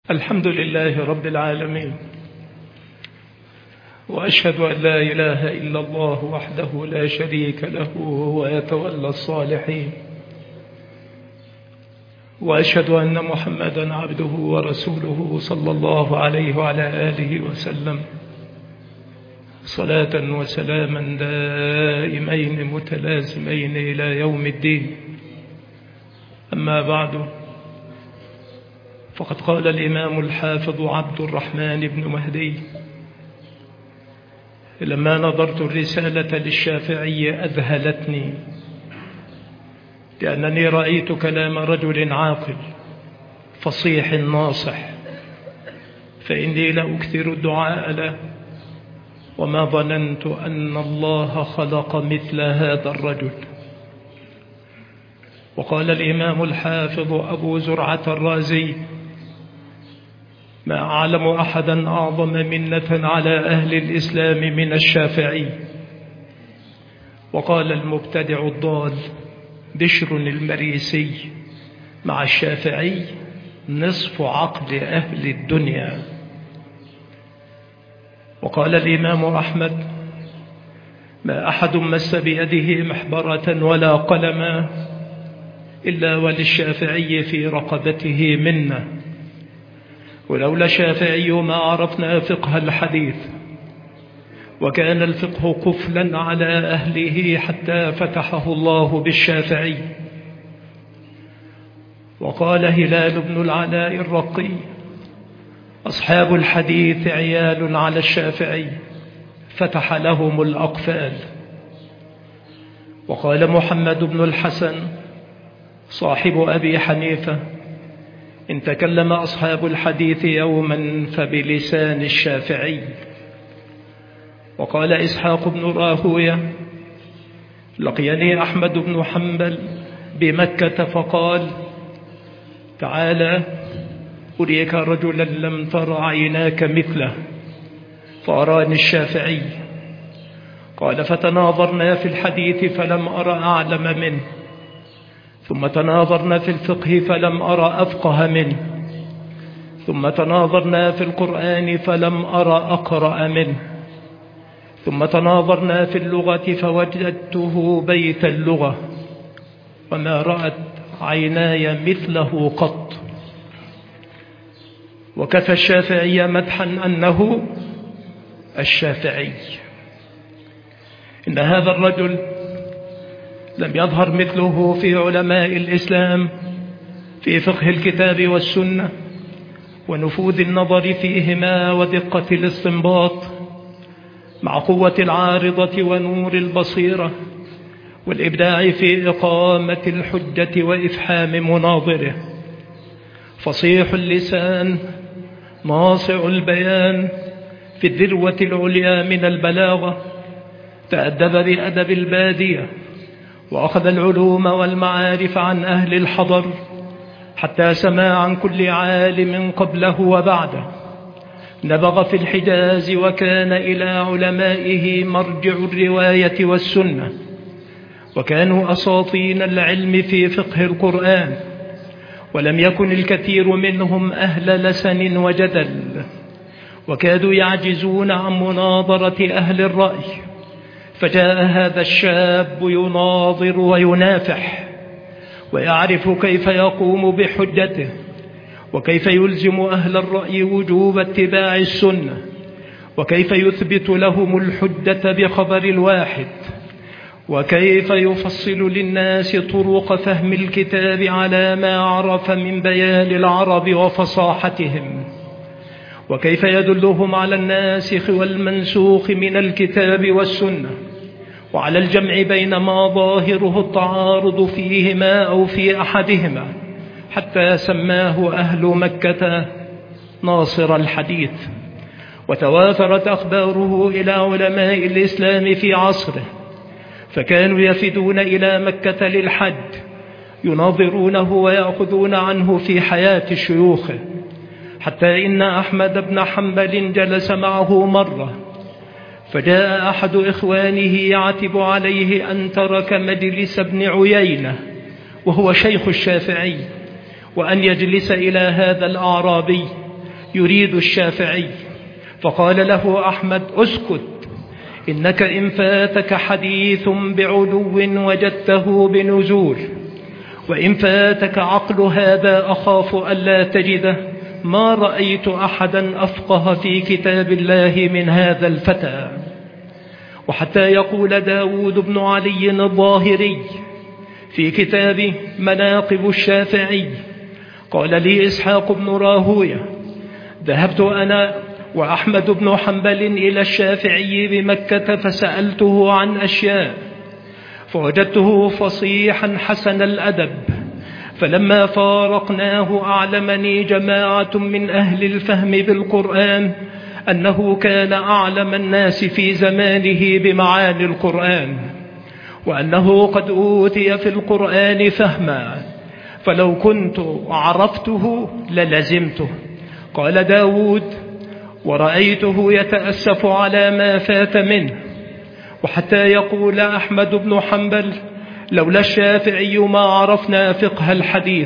الحمد لله رب العالمين، وأشهد أن لا إله إلا الله وحده لا شريك له ويتولى الصالحين، وأشهد أن محمدا عبده ورسوله صلى الله عليه وعلى آله وسلم صلاة وسلاما دائمين متلازمين إلى يوم الدين. أما بعد، فقد قال الإمام الحافظ عبد الرحمن بن مهدي: لما نظرت الرسالة للشافعي أذهلتني، لأنني رأيت كلام رجل عاقل فصيح ناصح، فإني لأكثر الدعاء له، وما ظننت أن الله خلق مثل هذا الرجل. وقال الإمام الحافظ أبو زرعة الرازي: ما أعلم أحدا أعظم منة على أهل الإسلام من الشافعي. وقال المبتدع الضال بشر المريسي: مع الشافعي نصف عقل أهل الدنيا. وقال الإمام أحمد: ما أحد مس بيده محبرة ولا قلما إلا وللشافعي في رقبته منة، ولولا الشافعي ما عرفنا فقه الحديث، وكان الفقه قفلا على أهله حتى فتحه الله بالشافعي. وقال هلال بن العلاء الرقي: أصحاب الحديث عيال على الشافعي فتح لهم الأقفال. وقال محمد بن الحسن صاحب أبي حنيفة: إن تكلم أصحاب الحديث يوما فبلسان الشافعي. وقال إسحاق بن راهوية: لقيني أحمد بن حنبل بمكة فقال: تعالى أريك رجلا لم تر عيناك مثله، فأراني الشافعي. قال: فتناظرنا في الحديث فلم أرى أعلم منه، ثم تناظرنا في الفقه فلم أرى أفقه منه، ثم تناظرنا في القرآن فلم أرى أقرأ منه، ثم تناظرنا في اللغة فوجدته بيت اللغة، وما رأت عيناي مثله قط. وكفى الشافعي مدحا أنه الشافعي. إن هذا الرجل لم يظهر مثله في علماء الإسلام في فقه الكتاب والسنة ونفوذ النظر فيهما ودقة الاستنباط، مع قوة العارضة ونور البصيرة والإبداع في إقامة الحجة وإفحام مناظره. فصيح اللسان ناصع البيان في الذروة العليا من البلاغة، تأدب بأدب البادية، وأخذ العلوم والمعارف عن أهل الحضر، حتى سمع عن كل عالم قبله وبعده. نبغ في الحجاز، وكان إلى علمائه مرجع الرواية والسنة، وكانوا أساطين العلم في فقه القرآن، ولم يكن الكثير منهم أهل لسن وجدل، وكادوا يعجزون عن مناظرة أهل الرأي. فجاء هذا الشاب يناظر وينافح، ويعرف كيف يقوم بحجته، وكيف يلزم أهل الرأي وجوب اتباع السنة، وكيف يثبت لهم الحجة بخبر الواحد، وكيف يفصل للناس طرق فهم الكتاب على ما عرف من بيان العرب وفصاحتهم، وكيف يدلهم على الناسخ والمنسوخ من الكتاب والسنة، وعلى الجمع بين ما ظاهره التعارض فيهما أو في أحدهما، حتى سماه أهل مكة ناصر الحديث. وتوافرت أخباره إلى علماء الإسلام في عصره، فكانوا يفدون إلى مكة للحج، يناظرونه ويأخذون عنه في حياة شيوخه، حتى إن أحمد بن حنبل جلس معه مرة، فجاء أحد إخوانه يعتب عليه أن ترك مجلس ابن عيينة وهو شيخ الشافعي، وأن يجلس إلى هذا الأعرابي يريد الشافعي، فقال له أحمد: اسكت، إنك إن فاتك حديث بعلو وجدته بنزول، وإن فاتك عقل هذا أخاف ألا تجده. ما رأيت أحدا أفقه في كتاب الله من هذا الفتى. وحتى يقول داود بن علي الظاهري في كتاب مناقب الشافعي: قال لي إسحاق بن راهويه: ذهبت أنا وأحمد بن حنبل إلى الشافعي بمكة فسألته عن أشياء، فوجدته فصيحا حسن الأدب، فلما فارقناه أعلمني جماعة من أهل الفهم بالقرآن أنه كان أعلم الناس في زمانه بمعاني القرآن، وأنه قد أوتي في القرآن فهما، فلو كنت عرفته للزمته. قال داود: ورأيته يتأسف على ما فات منه. وحتى يقول أحمد بن حنبل: لولا الشافعي ما عرفنا فقه الحديث.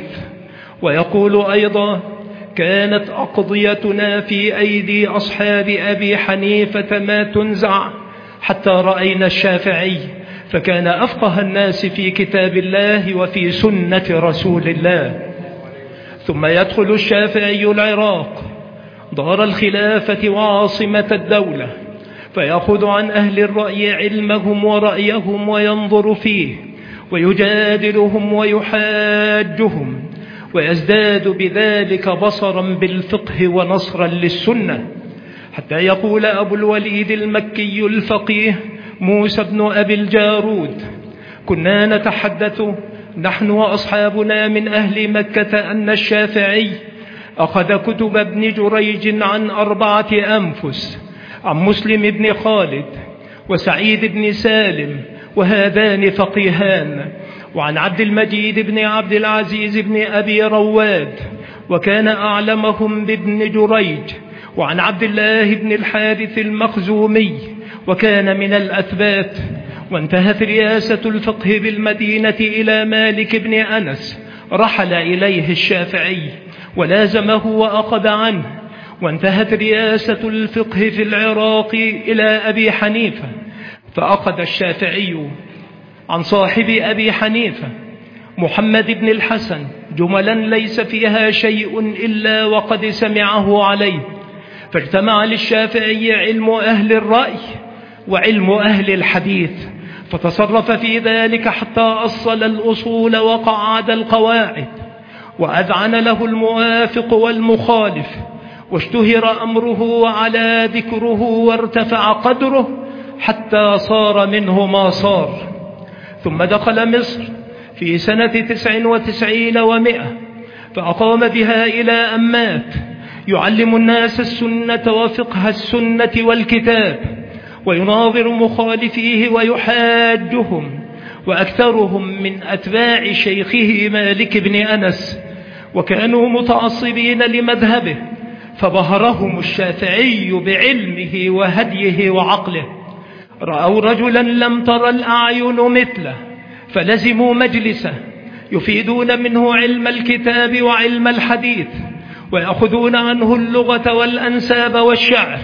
ويقول أيضا: كانت أقضيتنا في أيدي أصحاب أبي حنيفة ما تنزع حتى رأينا الشافعي، فكان أفقه الناس في كتاب الله وفي سنة رسول الله. ثم يدخل الشافعي العراق دار الخلافة وعاصمة الدولة، فيأخذ عن أهل الرأي علمهم ورأيهم وينظر فيه ويجادلهم ويحاجهم، ويزداد بذلك بصرا بالفقه ونصرا للسنة، حتى يقول أبو الوليد المكي الفقيه موسى بن أبي الجارود: كنا نتحدث نحن وأصحابنا من أهل مكة أن الشافعي أخذ كتب ابن جريج عن 4 أنفس، عن مسلم بن خالد وسعيد بن سالم، وهذان فقيهان، وعن عبد المجيد بن عبد العزيز بن أبي رواد، وكان أعلمهم بابن جريج، وعن عبد الله بن الحارث المخزومي، وكان من الأثبات. وانتهت رياسة الفقه بالمدينة إلى مالك بن أنس، رحل إليه الشافعي ولازمه وأخذ عنه. وانتهت رياسة الفقه في العراق إلى أبي حنيفة، فأخذ الشافعي عن صاحب أبي حنيفة محمد بن الحسن جملا ليس فيها شيء إلا وقد سمعه عليه، فاجتمع للشافعي علم أهل الرأي وعلم أهل الحديث، فتصرف في ذلك حتى أصل الأصول وقعد القواعد، وأذعن له الموافق والمخالف، واشتهر أمره وعلى ذكره وارتفع قدره حتى صار منه ما صار. ثم دخل مصر في سنة 99 و100، فأقام بها إلى أن مات، يعلم الناس السنة وفقه السنة والكتاب، ويناظر مخالفيه ويحاجهم، وأكثرهم من أتباع شيخه مالك بن أنس، وكانوا متعصبين لمذهبه، فبهرهم الشافعي بعلمه وهديه وعقله. رأوا رجلا لم تر الأعين مثله، فلزموا مجلسه، يفيدون منه علم الكتاب وعلم الحديث، ويأخذون عنه اللغة والأنساب والشعر،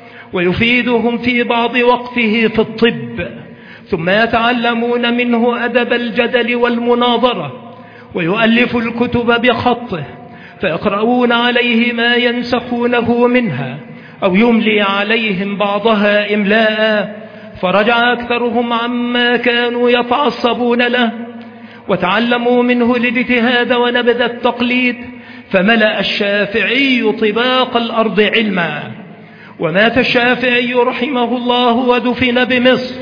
ويفيدهم في بعض وقته في الطب، ثم يتعلمون منه أدب الجدل والمناظرة، ويؤلف الكتب بخطه، فيقرؤون عليه ما ينسخونه منها أو يملي عليهم بعضها إملاء، فرجع أكثرهم عما كانوا يتعصبون له، وتعلموا منه الاجتهاد ونبذ التقليد، فملأ الشافعي طباق الأرض علما. ومات الشافعي رحمه الله ودفن بمصر،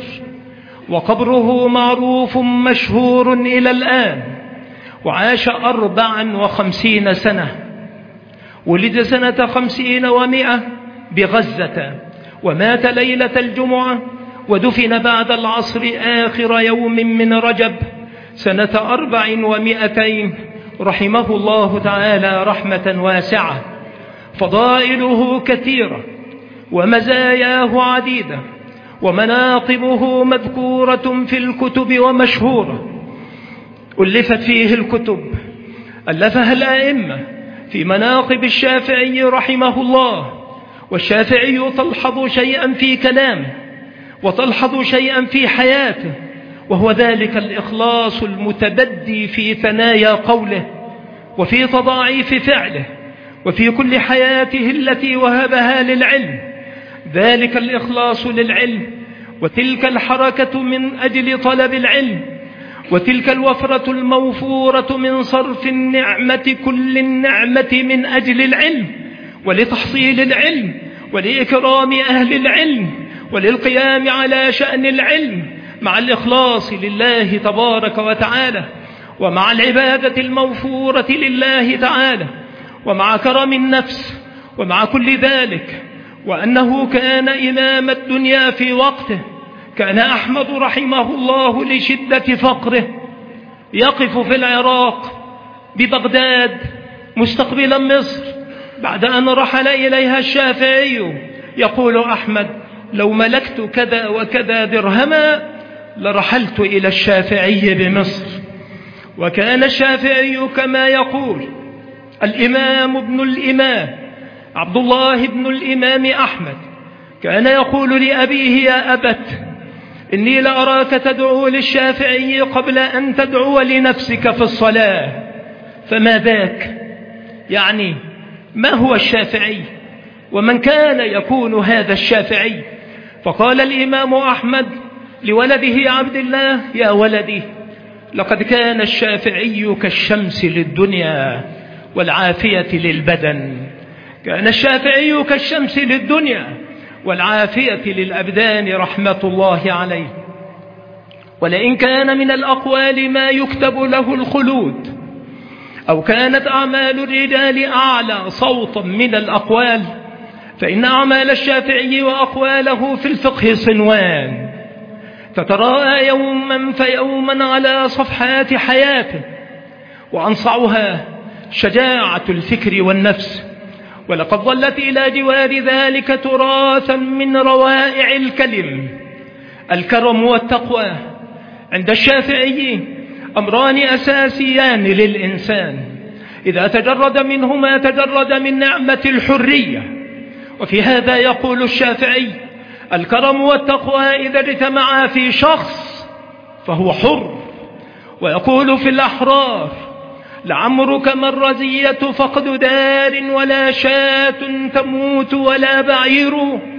وقبره معروف مشهور إلى الآن، وعاش 54 سنة. ولد سنة 50 و100 بغزة، ومات ليلة الجمعة، ودفن بعد العصر آخر يوم من رجب سنة 400 رحمه الله تعالى رحمة واسعة. فضائله كثيرة ومزاياه عديدة، ومناقبه مذكورة في الكتب ومشهورة. ألفت فيه الكتب، ألفها الأئمة في مناقب الشافعي رحمه الله. والشافعي تلحظ شيئا في كلامه وتلحظ شيئا في حياته، وهو ذلك الإخلاص المتبدي في ثنايا قوله وفي تضاعيف فعله وفي كل حياته التي وهبها للعلم. ذلك الإخلاص للعلم وتلك الحركة من أجل طلب العلم وتلك الوفرة الموفورة من صرف النعمة كل النعمة من أجل العلم ولتحصيل العلم ولإكرام أهل العلم وللقيام على شأن العلم مع الإخلاص لله تبارك وتعالى ومع العبادة الموفورة لله تعالى ومع كرم النفس ومع كل ذلك. وأنه كان إمام الدنيا في وقته. كان أحمد رحمه الله لشدة فقره يقف في العراق ببغداد مستقبلا مصر بعد أن رحل إليها الشافعي، يقول أحمد: لو ملكت كذا وكذا درهما لرحلت إلى الشافعي بمصر. وكان الشافعي كما يقول الإمام ابن الإمام عبد الله بن الإمام أحمد كان يقول لأبيه: يا أبت، إني لأراك تدعو للشافعي قبل أن تدعو لنفسك في الصلاة. فما ذاك؟ يعني ما هو الشافعي ومن كان يكون هذا الشافعي؟ فقال الإمام أحمد لولده عبد الله: يا ولدي، لقد كان الشافعي كالشمس للدنيا والعافية للبدن. كان الشافعي كالشمس للدنيا والعافية للأبدان رحمة الله عليه. ولئن كان من الأقوال ما يكتب له الخلود، أو كانت أعمال الرجال أعلى صوتا من الأقوال، فإن أعمال الشافعي وأقواله في الفقه صنوان تتراءى يوما فيوما على صفحات حياته، وأنصعها شجاعة الفكر والنفس. ولقد ظلت إلى جوار ذلك تراثا من روائع الكلم الكرم والتقوى. عند الشافعي أمران أساسيان للإنسان إذا تجرد منهما تجرد من نعمة الحرية. وفي هذا يقول الشافعي: الكرم والتقوى إذا اجتمعا في شخص فهو حر. ويقول في الأحرار: لعمرك ما الرزية فقد دار ولا شاة تموت ولا بعير،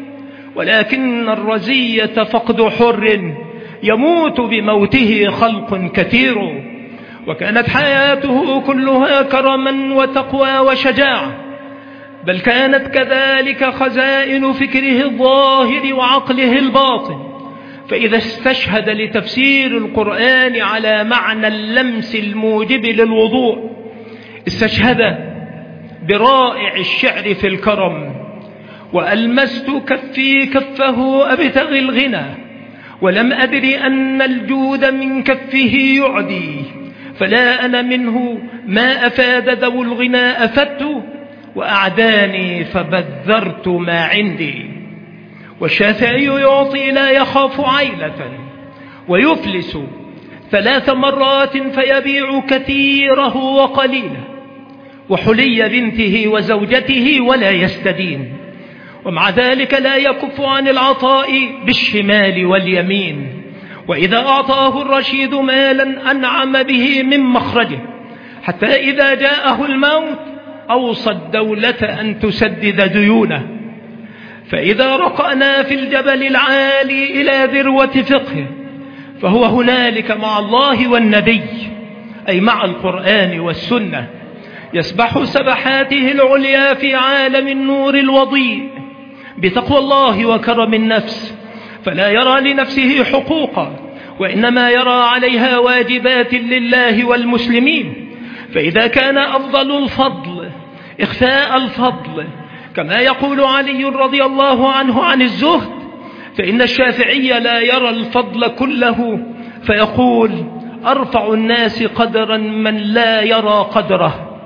ولكن الرزية فقد حر يموت بموته خلق كثير. وكانت حياته كلها كرما وتقوى وشجاعة، بل كانت كذلك خزائن فكره الظاهر وعقله الباطن. فإذا استشهد لتفسير القرآن على معنى اللمس الموجب للوضوء استشهد برائع الشعر في الكرم: وألمست كفي كفه أبتغي الغنى ولم أدري أن الجود من كفه يعدي، فلا أنا منه ما أفاد ذو الغنى أفدت، وأعداني فبذرت ما عندي. والشافعي يعطي لا يخاف عيلة ويفلس 3 مرات فيبيع كثيره وقليله وحلي بنته وزوجته ولا يستدين، ومع ذلك لا يكف عن العطاء بالشمال واليمين. وإذا أعطاه الرشيد مالا أنعم به من مخرجه، حتى إذا جاءه الموت أوصى الدولة أن تسدد ديونه. فإذا رقأنا في الجبل العالي إلى ذروة فقهه فهو هنالك مع الله والنبي، أي مع القرآن والسنة، يسبح سبحاته العليا في عالم النور الوضيء بتقوى الله وكرم النفس، فلا يرى لنفسه حقوقا وإنما يرى عليها واجبات لله والمسلمين. فإذا كان أفضل الفضل إخفاء الفضل كما يقول علي رضي الله عنه عن الزهد، فإن الشافعي لا يرى الفضل كله فيقول: أرفع الناس قدرا من لا يرى قدره،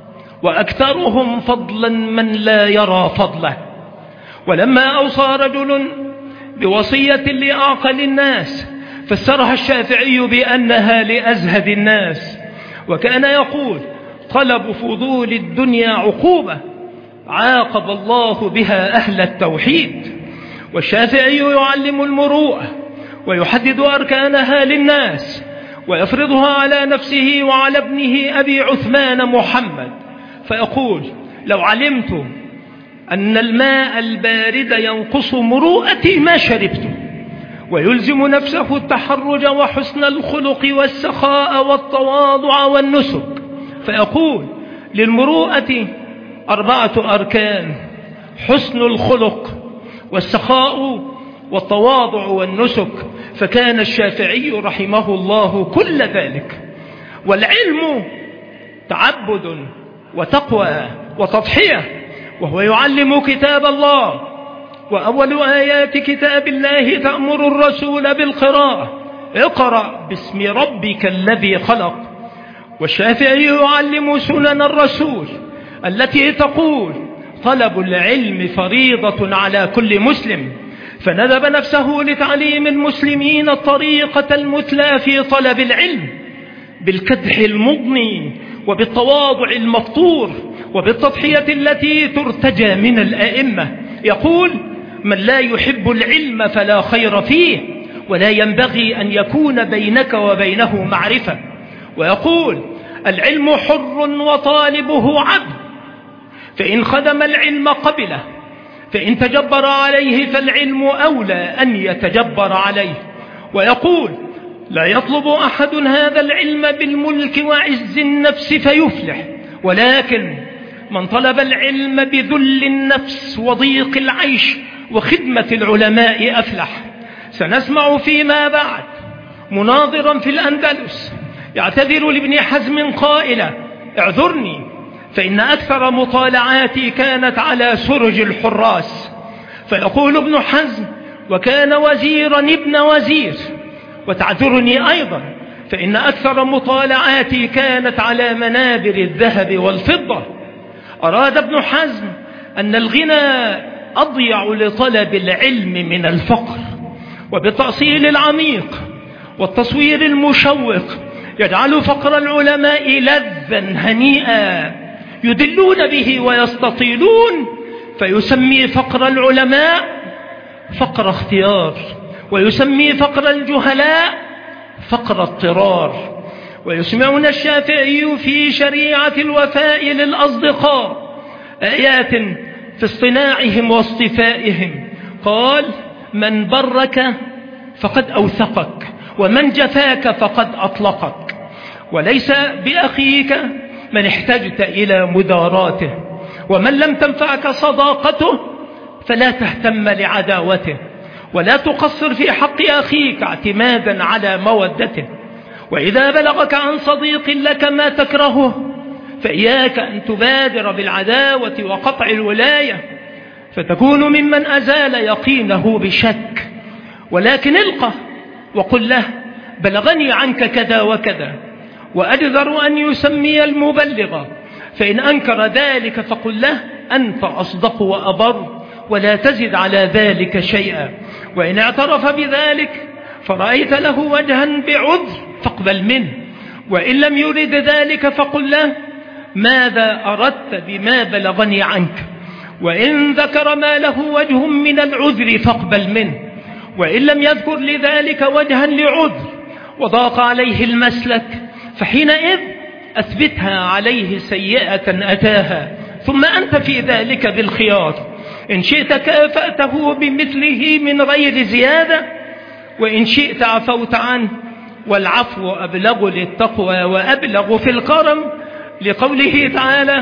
وأكثرهم فضلا من لا يرى فضله. ولما أوصى رجل بوصية لأعقل الناس فسرها الشافعي بأنها لأزهد الناس، وكان يقول: طلب فضول الدنيا عقوبة عاقب الله بها أهل التوحيد. والشافعي يعلم المروءة ويحدد أركانها للناس ويفرضها على نفسه وعلى ابنه أبي عثمان محمد، فيقول: لو علمت أن الماء البارد ينقص مروءتي ما شربته. ويلزم نفسه التحرج وحسن الخلق والسخاء والتواضع والنسك، فيقول: للمروءة 4 أركان: حسن الخلق والسخاء والتواضع والنسك. فكان الشافعي رحمه الله كل ذلك. والعلم تعبد وتقوى وتضحية، وهو يعلم كتاب الله، وأول آيات كتاب الله تأمر الرسول بالقراءة: اقرأ باسم ربك الذي خلق. والشافعي يعلم سنن الرسول التي تقول: طلب العلم فريضة على كل مسلم، فندب نفسه لتعليم المسلمين الطريقة المثلى في طلب العلم، بالكدح المضني وبالتواضع المفطور وبالتضحية التي ترتجى من الأئمة. يقول: من لا يحب العلم فلا خير فيه، ولا ينبغي أن يكون بينك وبينه معرفة. ويقول: العلم حر وطالبه عبد، فإن خدم العلم قبله، فإن تجبر عليه فالعلم أولى أن يتجبر عليه. ويقول: لا يطلب أحد هذا العلم بالملك وعز النفس فيفلح، ولكن من طلب العلم بذل النفس وضيق العيش وخدمة العلماء أفلح. سنسمع فيما بعد مناظرا في الأندلس يعتذر لابن حزم قائلا: اعذرني فإن أكثر مطالعاتي كانت على سرج الحراس. فيقول ابن حزم: وكان وزيرا ابن وزير. وتعذرني أيضا فإن أكثر مطالعاتي كانت على منابر الذهب والفضة. أراد ابن حزم أن الغنى أضيع لطلب العلم من الفقر، وبالتأصيل العميق والتصوير المشوق يجعل فقر العلماء لذا هنيئا يدلون به ويستطيلون، فيسمي فقر العلماء فقر اختيار، ويسمي فقر الجهلاء فقر اضطرار. ويسمعنا الشافعي في شريعة الوفاء للأصدقاء آيات في اصطناعهم واصطفائهم. قال: من برك فقد أوثقك، ومن جفاك فقد أطلقك. وليس بأخيك من احتجت إلى مداراته، ومن لم تنفعك صداقته فلا تهتم لعداوته، ولا تقصر في حق أخيك اعتمادا على مودته. وإذا بلغك عن صديق لك ما تكرهه فإياك أن تبادر بالعداوة وقطع الولاية، فتكون ممن أزال يقينه بشك. ولكن القه وقل له: بلغني عنك كذا وكذا، وأجدر أن يسمي المبلغ، فإن أنكر ذلك فقل له: أنت أصدق وأبر، ولا تزد على ذلك شيئا. وإن اعترف بذلك فرأيت له وجها بعذر فاقبل منه، وإن لم يرد ذلك فقل له: ماذا أردت بما بلغني عنك؟ وإن ذكر ما له وجه من العذر فاقبل منه، وإن لم يذكر لذلك وجها لعذر وضاق عليه المسلك فحينئذ أثبتها عليه سيئة أتاها، ثم أنت في ذلك بالخيار. إن شئت كافأته بمثله من غير زيادة، وإن شئت عفوت عنه، والعفو أبلغ للتقوى وأبلغ في الكرم، لقوله تعالى: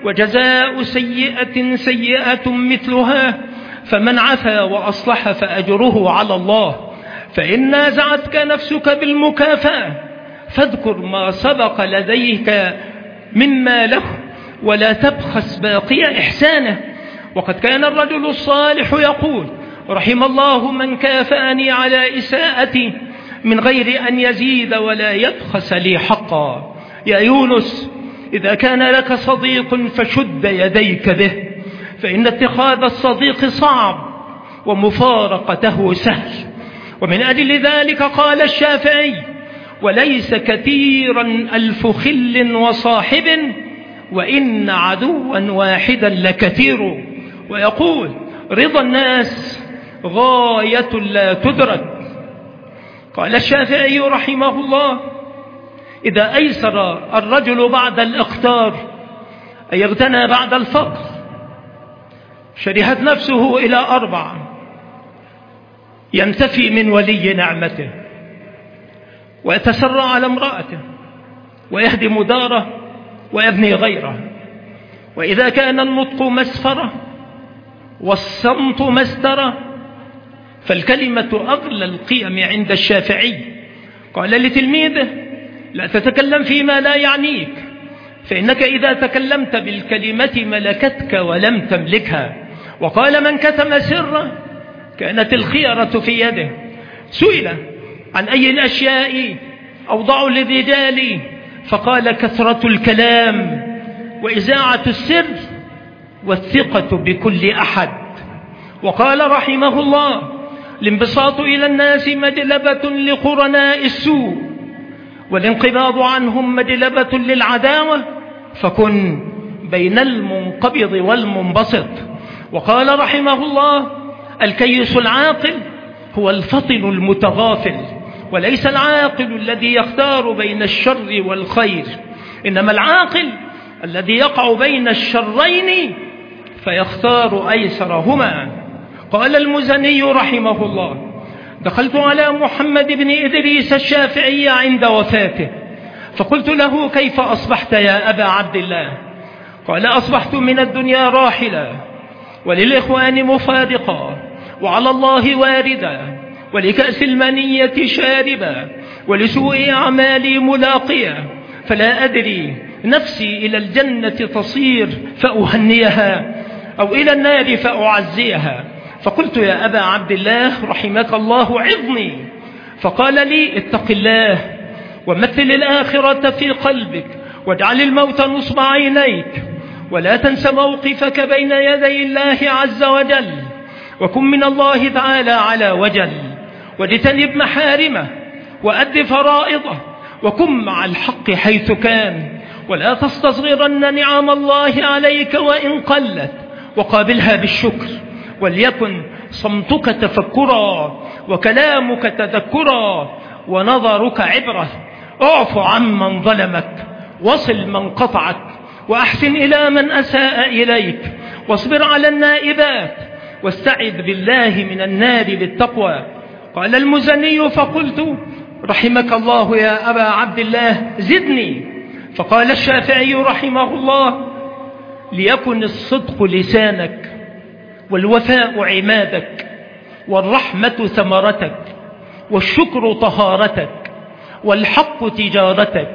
وجزاء سيئة سيئة مثلها، فمن عفا وأصلح فأجره على الله. فإن نازعتك نفسك بالمكافأة فاذكر ما سبق لديك مما له، ولا تبخس باقي إحسانه. وقد كان الرجل الصالح يقول: رحم الله من كافأني على إساءتي من غير أن يزيد ولا يبخس لي حقا. يا يونس، إذا كان لك صديق فشد يديك به، فإن اتخاذ الصديق صعب ومفارقته سهل. ومن أجل ذلك قال الشافعي: وليس كثيرا ألف خل وصاحب وإن عدوا واحدا لكثير. ويقول رضا الناس غاية لا تدرك. قال الشافعي رحمه الله: إذا أيسر الرجل بعد الإقتار أي اغتنى بعد الفقر شرهت نفسه إلى 4: ينتفي من ولي نعمته، ويتسرع على امرأته، ويهدم داره، ويبني غيره. وإذا كان النطق مسفرة والصمت مسترة فالكلمة أغلى القيم عند الشافعي. قال لتلميذه: لا تتكلم فيما لا يعنيك، فإنك إذا تكلمت بالكلمة ملكتك ولم تملكها. وقال: من كتم سره كانت الخيرة في يده. سئل عن أي الأشياء أوضع للرجال فقال: كثرة الكلام وإذاعة السر والثقة بكل أحد. وقال رحمه الله: الانبساط إلى الناس مجلبة لقرناء السوء، والانقباض عنهم مجلبة للعداوة، فكن بين المنقبض والمنبسط. وقال رحمه الله: الكيس العاقل هو الفطن المتغافل، وليس العاقل الذي يختار بين الشر والخير، إنما العاقل الذي يقع بين الشرين فيختار أيسرهما. قال المزني رحمه الله: دخلت على محمد بن إدريس الشافعي عند وفاته فقلت له: كيف أصبحت يا أبا عبد الله؟ قال: أصبحت من الدنيا راحلا، وللإخوان مفارقا، وعلى الله واردا، ولكأس المنية شاربا، ولسوء أعمالي ملاقيا، فلا أدري نفسي إلى الجنة تصير فأهنيها أو إلى النار فأعزيها. فقلت: يا أبا عبد الله رحمك الله عظني. فقال لي: اتق الله ومثل الآخرة في قلبك، واجعل الموت نصب عينيك، ولا تنس موقفك بين يدي الله عز وجل، وكن من الله تعالى على وجل، واجتنب محارمه، وأد فرائضه، وكن مع الحق حيث كان، ولا تستصغرن نعم الله عليك وإن قلت، وقابلها بالشكر، وليكن صمتك تفكرا، وكلامك تذكرا، ونظرك عبرة. اعف عمن ظلمك، وصل من قطعك، وأحسن إلى من أساء إليك، واصبر على النائبات، واستعذ بالله من النار بالتقوى. قال المزني: فقلت: رحمك الله يا أبا عبد الله زدني. فقال الشافعي رحمه الله: ليكن الصدق لسانك، والوفاء عمادك، والرحمة ثمرتك، والشكر طهارتك، والحق تجارتك،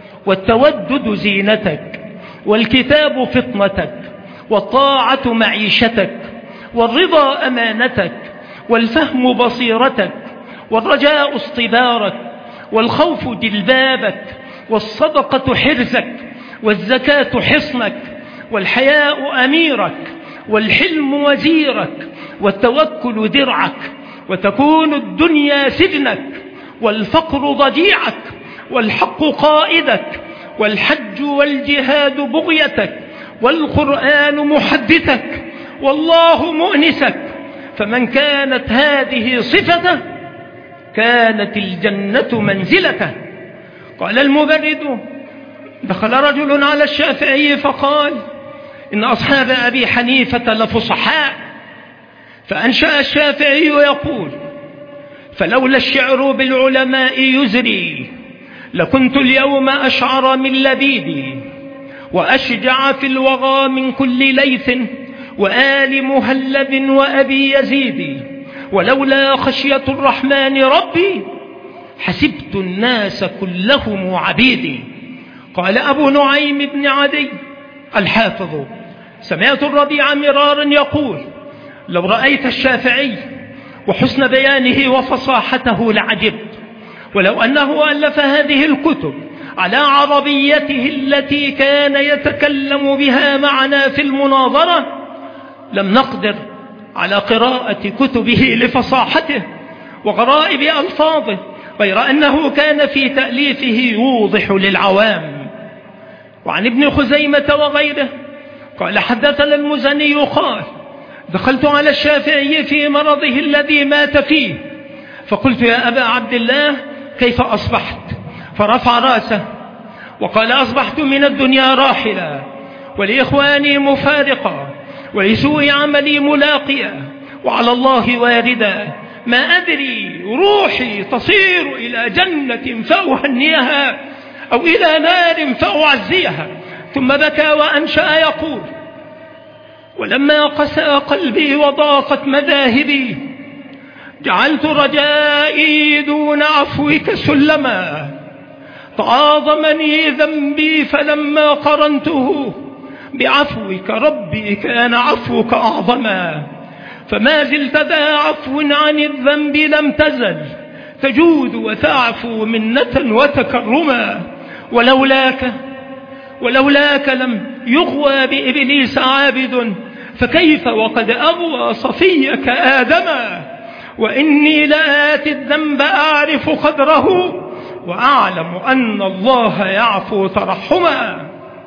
والتودد زينتك، والكتاب فطنتك، والطاعة معيشتك، والرضا أمانتك، والفهم بصيرتك، والرجاء اصطبارك، والخوف جلبابك، والصدقة حرزك، والزكاة حصنك، والحياء أميرك، والحلم وزيرك، والتوكل درعك، وتكون الدنيا سجنك، والفقر ضجيعك، والحق قائدك، والحج والجهاد بغيتك، والقرآن محدثك، والله مؤنسك. فمن كانت هذه صفته كانت الجنة منزلته. قال المبرد: دخل رجل على الشافعي فقال: إن أصحاب أبي حنيفة لفصحاء. فأنشأ الشافعي يقول: فلولا الشعر بالعلماء يزري لكنت اليوم أشعر من لبيدي، وأشجع في الوغى من كل ليث، وآل مهلب وأبي يزيد، ولولا خشية الرحمن ربي حسبت الناس كلهم عبيدي. قال أبو نعيم بن عدي الحافظ: سمعت الربيع مرارا يقول: لو رأيت الشافعي وحسن بيانه وفصاحته لعجبت، ولو أنه ألف هذه الكتب على عربيته التي كان يتكلم بها معنا في المناظرة لم نقدر على قراءة كتبه لفصاحته وغرائب ألفاظه، غير أنه كان في تأليفه يوضح للعوام. وعن ابن خزيمة وغيره قال حدثنا المزني قال دخلت على الشافعي في مرضه الذي مات فيه فقلت يا أبا عبد الله كيف أصبحت؟ فرفع رأسه وقال أصبحت من الدنيا راحلا ولإخواني مفارقا ولسوء عملي ملاقيا وعلى الله واردا ما أدري روحي تصير إلى جنة فأهنيها أو إلى نار فأعزيها. ثم بكى وأنشأ يقول ولما قسى قلبي وضاقت مذاهبي جعلت رجائي دون عفوك سلما تعاظمني ذنبي فلما قرنته بعفوك ربي كان عفوك أعظما فما زلت ذا عفو عن الذنب لم تزل تجود وتعفو منة وتكرما ولولاك لم يغوى بإبليس عابد فكيف وقد أغوى صفيك آدما وإني لآتي الذنب أعرف قدره وأعلم أن الله يعفو ترحما.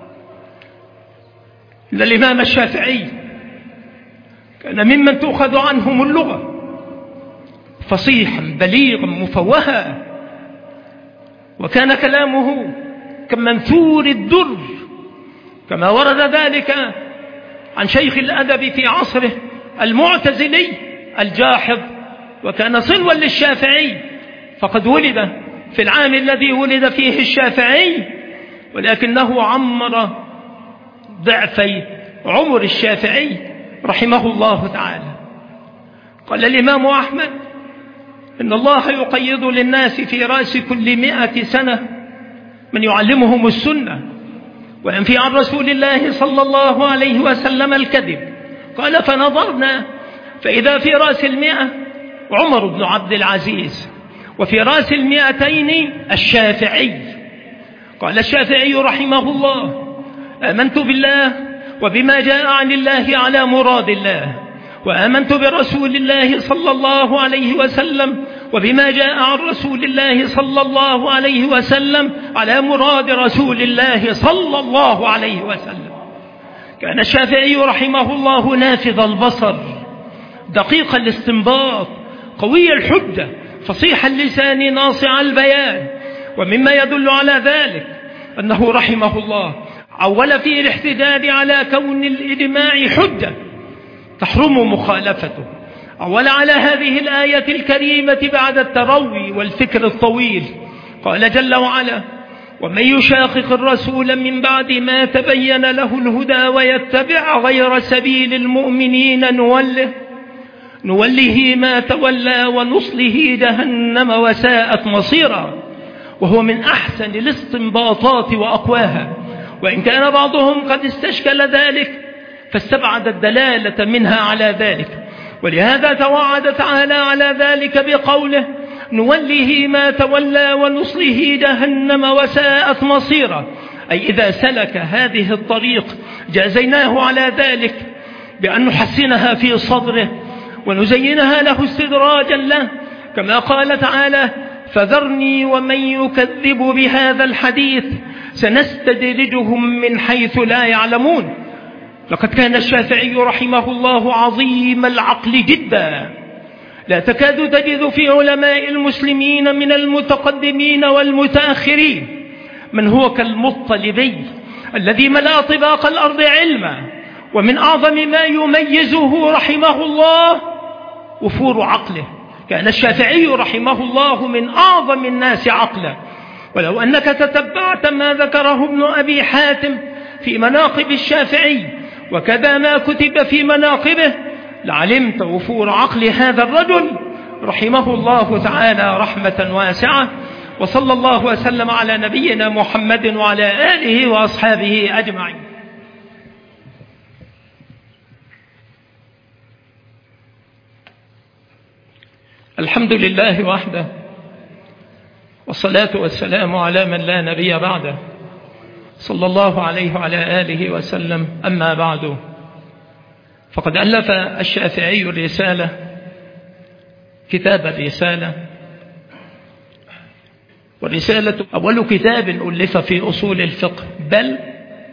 الإمام الشافعي كان ممن تؤخذ عنهم اللغة فصيحا بليغا مفوها وكان كلامه كمنثور الدر كما ورد ذلك عن شيخ الأدب في عصره المعتزلي الجاحظ وكان صلوا للشافعي فقد ولد في العام الذي ولد فيه الشافعي ولكنه عمر ضعفي عمر الشافعي رحمه الله تعالى. قال الإمام أحمد إن الله يقيض للناس في رأس كل 100 سنة من يعلمهم السنة وينفي عن رسول الله صلى الله عليه وسلم الكذب. قال فنظرنا فإذا في رأس 100 عمر بن عبد العزيز وفي رأس 200 الشافعي. قال الشافعي رحمه الله آمنت بالله وبما جاء عن الله على مراد الله وآمنت برسول الله صلى الله عليه وسلم وبما جاء عن رسول الله صلى الله عليه وسلم على مراد رسول الله صلى الله عليه وسلم. كان الشافعي رحمه الله نافذ البصر دقيق الاستنباط قوي الحجة فصيح اللسان ناصع البيان ومما يدل على ذلك أنه رحمه الله عول فيه الاحتجاج على كون الإجماع حجة تحرم مخالفته. عول على هذه الآية الكريمة بعد التروي والفكر الطويل قال جل وعلا ومن يشاقق الرسول من بعد ما تبين له الهدى ويتبع غير سبيل المؤمنين نوله ما تولى ونصله جهنم وساءت مصيرا. وهو من أحسن الاستنباطات وأقواها وإن كان بعضهم قد استشكل ذلك فاستبعد الدلالة منها على ذلك ولهذا توعد تعالى على ذلك بقوله نوله ما تولى ونصله جهنم وساءت مصيرا أي إذا سلك هذه الطريق جازيناه على ذلك بأن نحسنها في صدره ونزينها له استدراجا له كما قال تعالى فذرني ومن يكذب بهذا الحديث سنستدرجهم من حيث لا يعلمون. لقد كان الشافعي رحمه الله عظيم العقل جدا لا تكاد تجد في علماء المسلمين من المتقدمين والمتأخرين من هو كالمطلبي الذي ملأ طباق الأرض علما ومن أعظم ما يميزه رحمه الله وفور عقله. كان الشافعي رحمه الله من أعظم الناس عقلا ولو أنك تتبعت ما ذكره ابن أبي حاتم في مناقب الشافعي وكذا ما كتب في مناقبه لعلمت وفور عقل هذا الرجل رحمه الله تعالى رحمة واسعة. وصلى الله وسلم على نبينا محمد وعلى آله وأصحابه أجمعين. الحمد لله وحده والصلاة والسلام على من لا نبي بعده صلى الله عليه وعلى آله وسلم. أما بعد فقد ألف الشافعي الرسالة كتاب الرسالة والرسالة أول كتاب ألف في أصول الفقه بل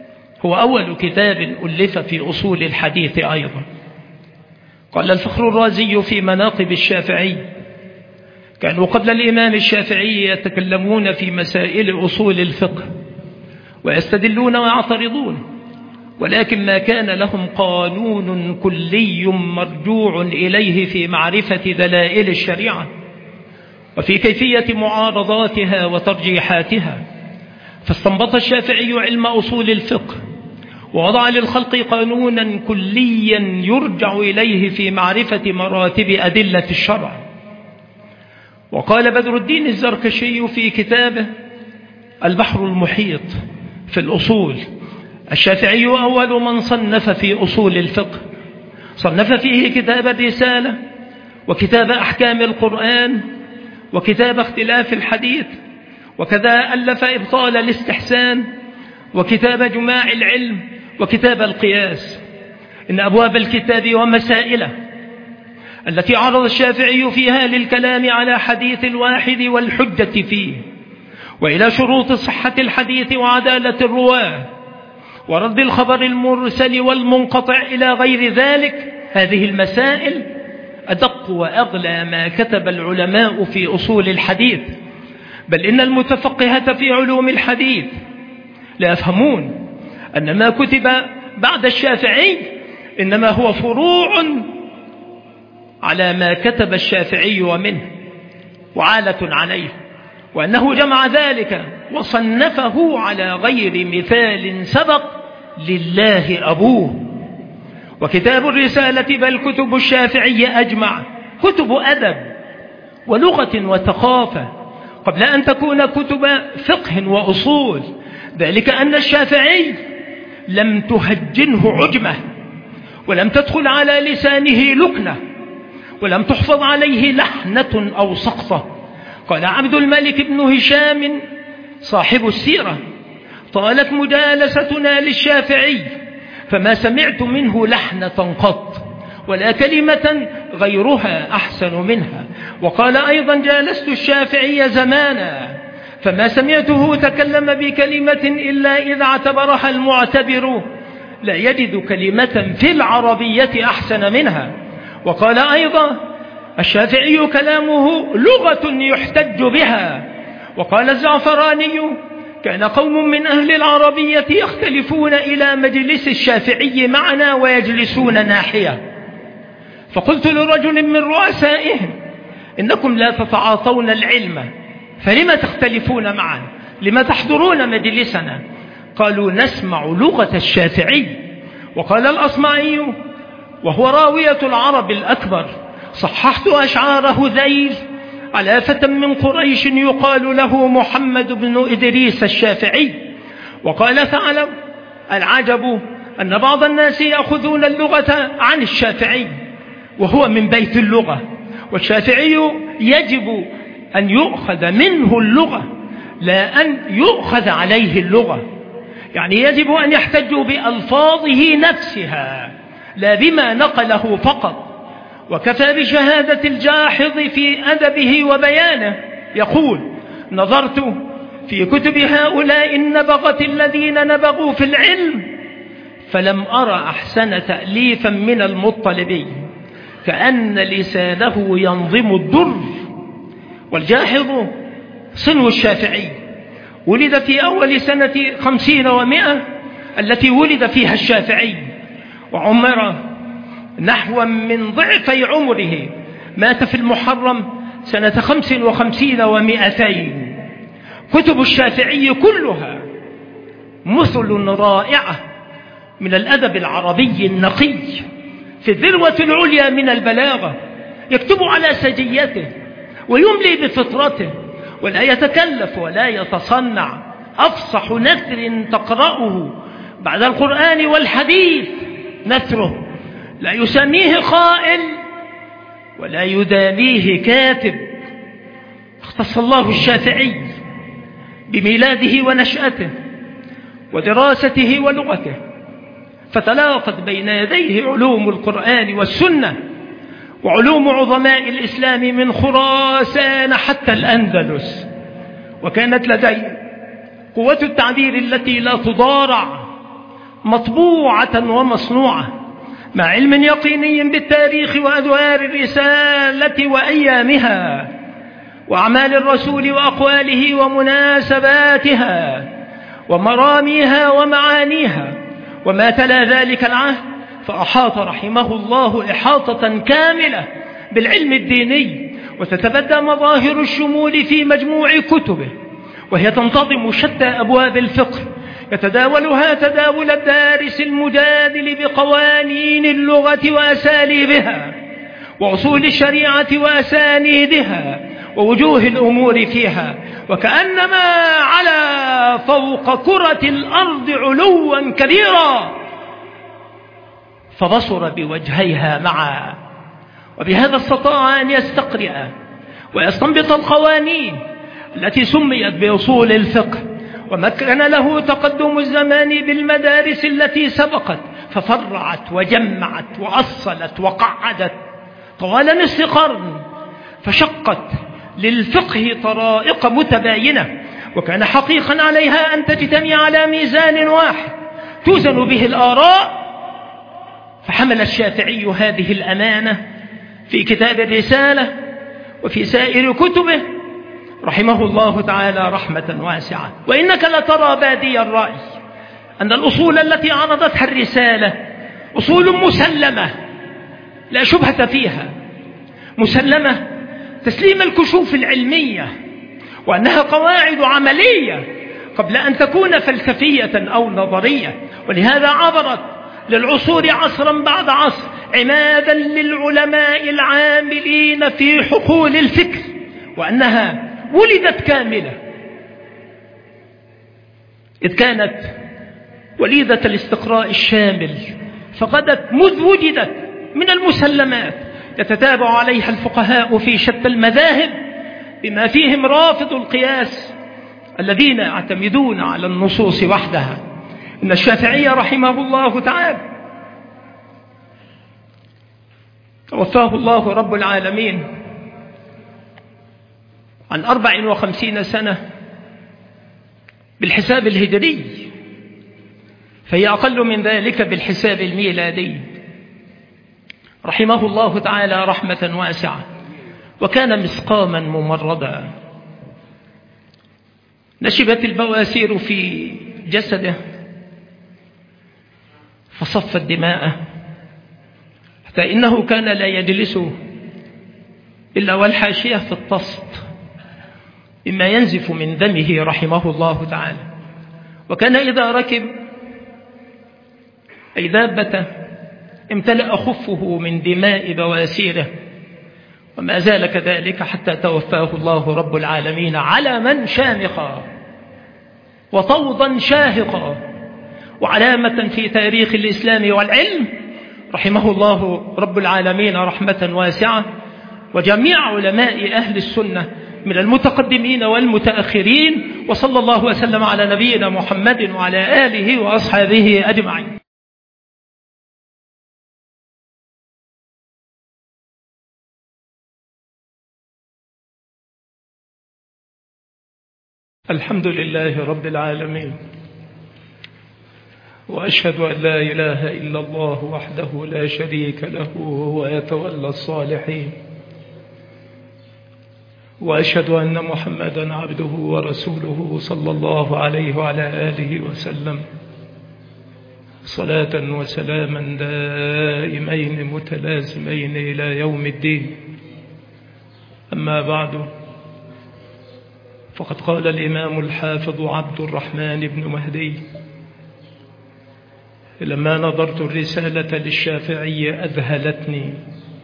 هو أول كتاب ألف في أصول الحديث أيضا. قال الفخر الرازي في مناقب الشافعي: كانوا قبل الإمام الشافعي يتكلمون في مسائل أصول الفقه ويستدلون ويعترضون، ولكن ما كان لهم قانون كلي مرجوع إليه في معرفة دلائل الشريعة وفي كيفية معارضاتها وترجيحاتها. فاستنبط الشافعي علم أصول الفقه ووضع للخلق قانونا كليا يرجع إليه في معرفة مراتب أدلة الشرع. وقال بدر الدين الزركشي في كتابه البحر المحيط في الأصول: الشافعي أول من صنف في أصول الفقه، صنف فيه كتاب الرسالة وكتاب أحكام القرآن وكتاب اختلاف الحديث، وكذا ألف إبطال الاستحسان وكتاب جماع العلم وكتاب القياس. إن أبواب الكتاب ومسائله التي عرض الشافعي فيها للكلام على حديث الواحد والحجة فيه، وإلى شروط صحة الحديث وعدالة الرواه ورد الخبر المرسل والمنقطع إلى غير ذلك، هذه المسائل أدق وأغلى ما كتب العلماء في أصول الحديث. بل إن المتفقهة في علوم الحديث لا يفهمون أن ما كتب بعد الشافعي إنما هو فروع على ما كتب الشافعي ومنه وعالة عليه، وأنه جمع ذلك وصنفه على غير مثال سبق لله أبوه. وكتاب الرسالة بل كتب الشافعي أجمع كتب أدب ولغة وثقافة قبل أن تكون كتب فقه وأصول، ذلك أن الشافعي لم تهجنه عجمة ولم تدخل على لسانه لكنة ولم تحفظ عليه لحنة أو سقطة. قال عبد الملك بن هشام صاحب السيرة: طالت مجالستنا للشافعي فما سمعت منه لحنة قط ولا كلمة غيرها أحسن منها. وقال أيضا: جالست الشافعي زمانا فما سمعته تكلم بكلمة إلا إذا اعتبرها المعتبر لا يجد كلمة في العربية أحسن منها. وقال أيضا: الشافعي كلامه لغة يحتج بها. وقال الزعفراني: كان قوم من أهل العربية يختلفون إلى مجلس الشافعي معنا ويجلسون ناحية، فقلت لرجل من رؤسائهم: إنكم لا تتعاطون العلم فلما تختلفون معنا؟ لما تحضرون مجلسنا؟ قالوا: نسمع لغة الشافعي. وقال الأصمعي وهو راوية العرب الأكبر: صححت أشعار هذيل على فتى من قريش يقال له محمد بن إدريس الشافعي. وقال ثعلب: العجب أن بعض الناس يأخذون اللغة عن الشافعي وهو من بيت اللغة، والشافعي يجب أن يؤخذ منه اللغة لا أن يؤخذ عليه اللغة، يعني يجب أن يحتجوا بألفاظه نفسها لا بما نقله فقط. وكفى بشهادة الجاحظ في أدبه وبيانه، يقول: نظرت في كتب هؤلاء النبغة الذين نبغوا في العلم فلم أرى أحسن تأليفا من المطلبي، كأن لسانه ينظم الدر. والجاحظ صنو الشافعي، ولد في أول سنة 50 و100 التي ولد فيها الشافعي، وعمر نحو من ضعفي عمره، مات في المحرم سنة 55 و200. كتب الشافعي كلها مثل رائعة من الأدب العربي النقي في الذروة العليا من البلاغة، يكتب على سجيته ويملي بفطرته ولا يتكلف ولا يتصنع. أفصح نثر تقرأه بعد القرآن والحديث نثره، لا يسميه قائل ولا يدانيه كاتب. اختص الله الشافعي بميلاده ونشأته ودراسته ولغته، فتلاقت بين يديه علوم القرآن والسنة وعلوم عظماء الإسلام من خراسان حتى الأندلس. وكانت لديه قوة التعبير التي لا تضارع، مطبوعة ومصنوعة مع علم يقيني بالتاريخ وأدوار الرسالة وأيامها وأعمال الرسول وأقواله ومناسباتها ومراميها ومعانيها وما تلا ذلك العهد، فأحاط رحمه الله إحاطة كاملة بالعلم الديني، وتتبدى مظاهر الشمول في مجموع كتبه، وهي تنتظم شتى أبواب الفقه يتداولها تداول الدارس المجادل بقوانين اللغة وأساليبها وأصول الشريعة وأسانيدها ووجوه الأمور فيها، وكأنما على فوق كرة الأرض علوا كبيرا، فبصر بوجهيها معا، وبهذا استطاع أن يستقرئ ويستنبط القوانين التي سميت بأصول الفقه، ومكن له تقدم الزمان بالمدارس التي سبقت ففرعت وجمعت وأصلت وقعدت طوال نصف قرن، فشقت للفقه طرائق متباينة، وكان حقيقا عليها أن تجتمع على ميزان واحد توزن به الآراء. فحمل الشافعي هذه الأمانة في كتاب الرسالة وفي سائر كتبه رحمه الله تعالى رحمة واسعة. وإنك لترى بادي الرأي أن الأصول التي عرضتها الرسالة أصول مسلمة لا شبهة فيها، مسلمة تسليم الكشوف العلمية، وأنها قواعد عملية قبل أن تكون فلسفية أو نظرية، ولهذا عبرت للعصور عصرا بعد عصر عمادا للعلماء العاملين في حقول الفكر، وأنها ولدت كاملة إذ كانت وليدة الاستقراء الشامل، فغدت مذ وجدت من المسلمات يتتابع عليها الفقهاء في شتى المذاهب بما فيهم رافض القياس الذين يعتمدون على النصوص وحدها. إن الشافعي رحمه الله تعالى توفاه الله رب العالمين عن 54 سنة بالحساب الهجري، فهي أقل من ذلك بالحساب الميلادي، رحمه الله تعالى رحمة واسعة، وكان مسقاما ممردا، نشبت البواسير في جسده فصفت دماءه، حتى إنه كان لا يجلس إلا والحاشية في الطست مما ينزف من دمه رحمه الله تعالى. وكان إذا ركب أي دابة امتلأ خفه من دماء بواسيره، وما زال كذلك حتى توفاه الله رب العالمين علما شامخا وطوضا شاهقا وعلامة في تاريخ الإسلام والعلم، رحمه الله رب العالمين رحمة واسعة. وجميع علماء أهل السنة من المتقدمين والمتأخرين، وصلى الله وسلم على نبينا محمد وعلى آله وأصحابه أجمعين. الحمد لله رب العالمين، وأشهد أن لا إله إلا الله وحده لا شريك له وهو يتولى الصالحين، وأشهد أن محمدا عبده ورسوله صلى الله عليه وعلى آله وسلم، صلاة وسلاما دائمين متلازمين إلى يوم الدين. أما بعد، فقد قال الإمام الحافظ عبد الرحمن بن مهدي: لما نظرت الرسالة للشافعي أذهلتني،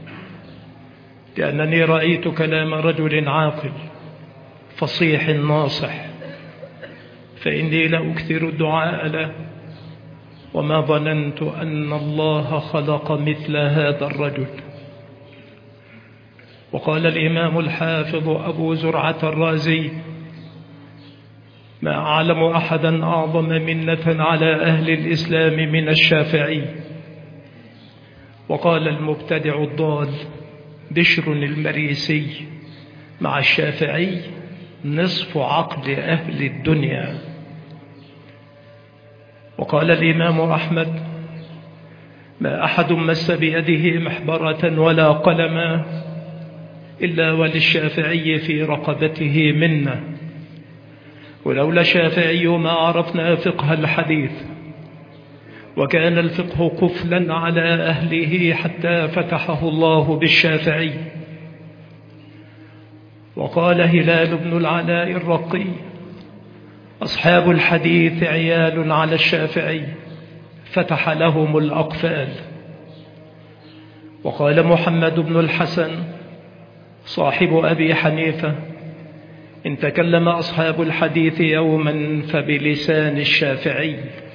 لأنني رأيت كلام رجل عاقل فصيح ناصح، فإني لأكثر الدعاء له، وما ظننت أن الله خلق مثل هذا الرجل. وقال الإمام الحافظ أبو زرعة الرازي: ما أعلم أحدا أعظم منة على أهل الإسلام من الشافعي. وقال المبتدع الضال بشر المريسي: مع وقال الإمام أحمد: ما أحد مس بيده محبرة ولا قلما إلا وللشافعي في رقبته منة، ولولا الشافعي ما عرفنا فقه الحديث، وكان الفقه قفلا على أهله حتى فتحه الله بالشافعي. وقال هلال بن العلاء الرقي: أصحاب الحديث عيال على الشافعي فتح لهم الأقفال. وقال محمد بن الحسن صاحب أبي حنيفة: إن تكلم أصحاب الحديث يوما فبلسان الشافعي.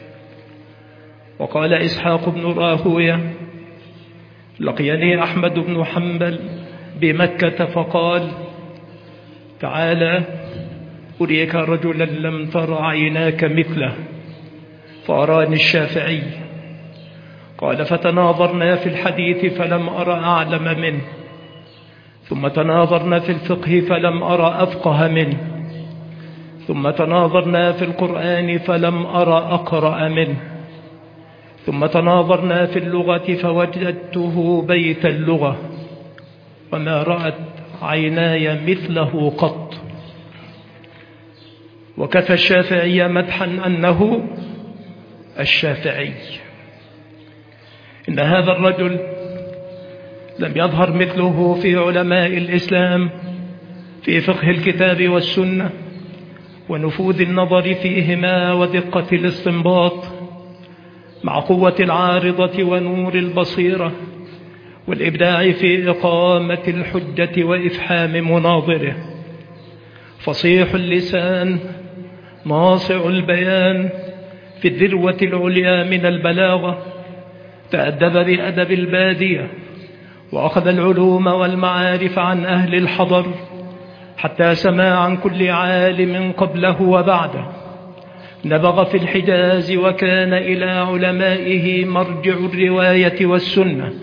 وقال إسحاق بن راهوية: لقيني أحمد بن حنبل بمكة فقال: تعالى أريك رجلا لم تر عيناك مثله، فأراني الشافعي. قال: فتناظرنا في الحديث فلم أرى أعلم منه، ثم تناظرنا في الفقه فلم أرى أفقه منه، ثم تناظرنا في القرآن فلم أرى أقرأ منه، ثم تناظرنا في اللغة فوجدته بيت اللغة، وما رأت عيناي مثله قط. وكفى الشافعي مدحا أنه الشافعي. إن هذا الرجل لم يظهر مثله في علماء الإسلام في فقه الكتاب والسنة ونفوذ النظر فيهما ودقة الاستنباط، مع قوة العارضة ونور البصيرة والإبداع في إقامة الحجة وإفحام مناظره. فصيح اللسان ناصع البيان في الذروة العليا من البلاغة، تأدب بأدب البادية وأخذ العلوم والمعارف عن أهل الحضر، حتى سمع عن كل عالم قبله وبعده. نبغ في الحجاز وكان إلى علمائه مرجع الرواية والسنة،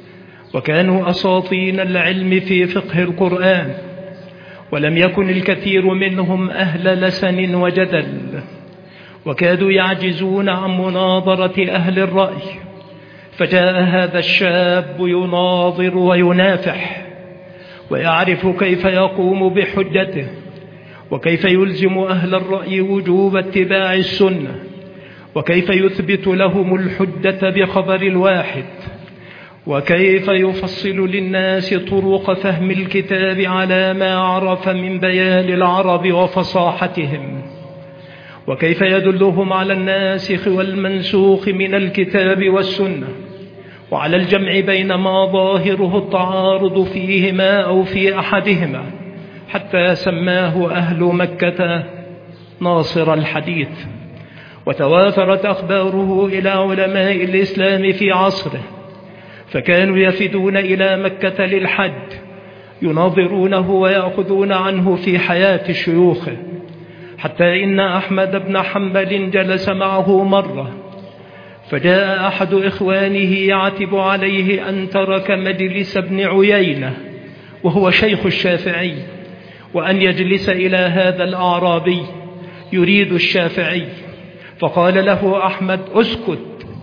وكانوا أساطين العلم في فقه القرآن، ولم يكن الكثير منهم أهل لسن وجدل، وكادوا يعجزون عن مناظرة أهل الرأي. فجاء هذا الشاب يناظر وينافح، ويعرف كيف يقوم بحجته، وكيف يلزم أهل الرأي وجوب اتباع السنة، وكيف يثبت لهم الحجة بخبر الواحد، وكيف يفصل للناس طرق فهم الكتاب على ما عرف من بيان العرب وفصاحتهم، وكيف يدلهم على الناسخ والمنسوخ من الكتاب والسنة، وعلى الجمع بين ما ظاهره التعارض فيهما أو في أحدهما، حتى سماه أهل مكة ناصر الحديث. وتوافرت أخباره إلى علماء الإسلام في عصره، فكانوا يفدون إلى مكة للحج، يناظرونه ويأخذون عنه في حياة شيوخه، حتى إن أحمد بن حنبل جلس معه مرة، فجاء أحد إخوانه يعتب عليه أن ترك مجلس ابن عيينة وهو شيخ الشافعي، وأن يجلس إلى هذا الأعرابي يريد الشافعي. فقال له أحمد: أسكت،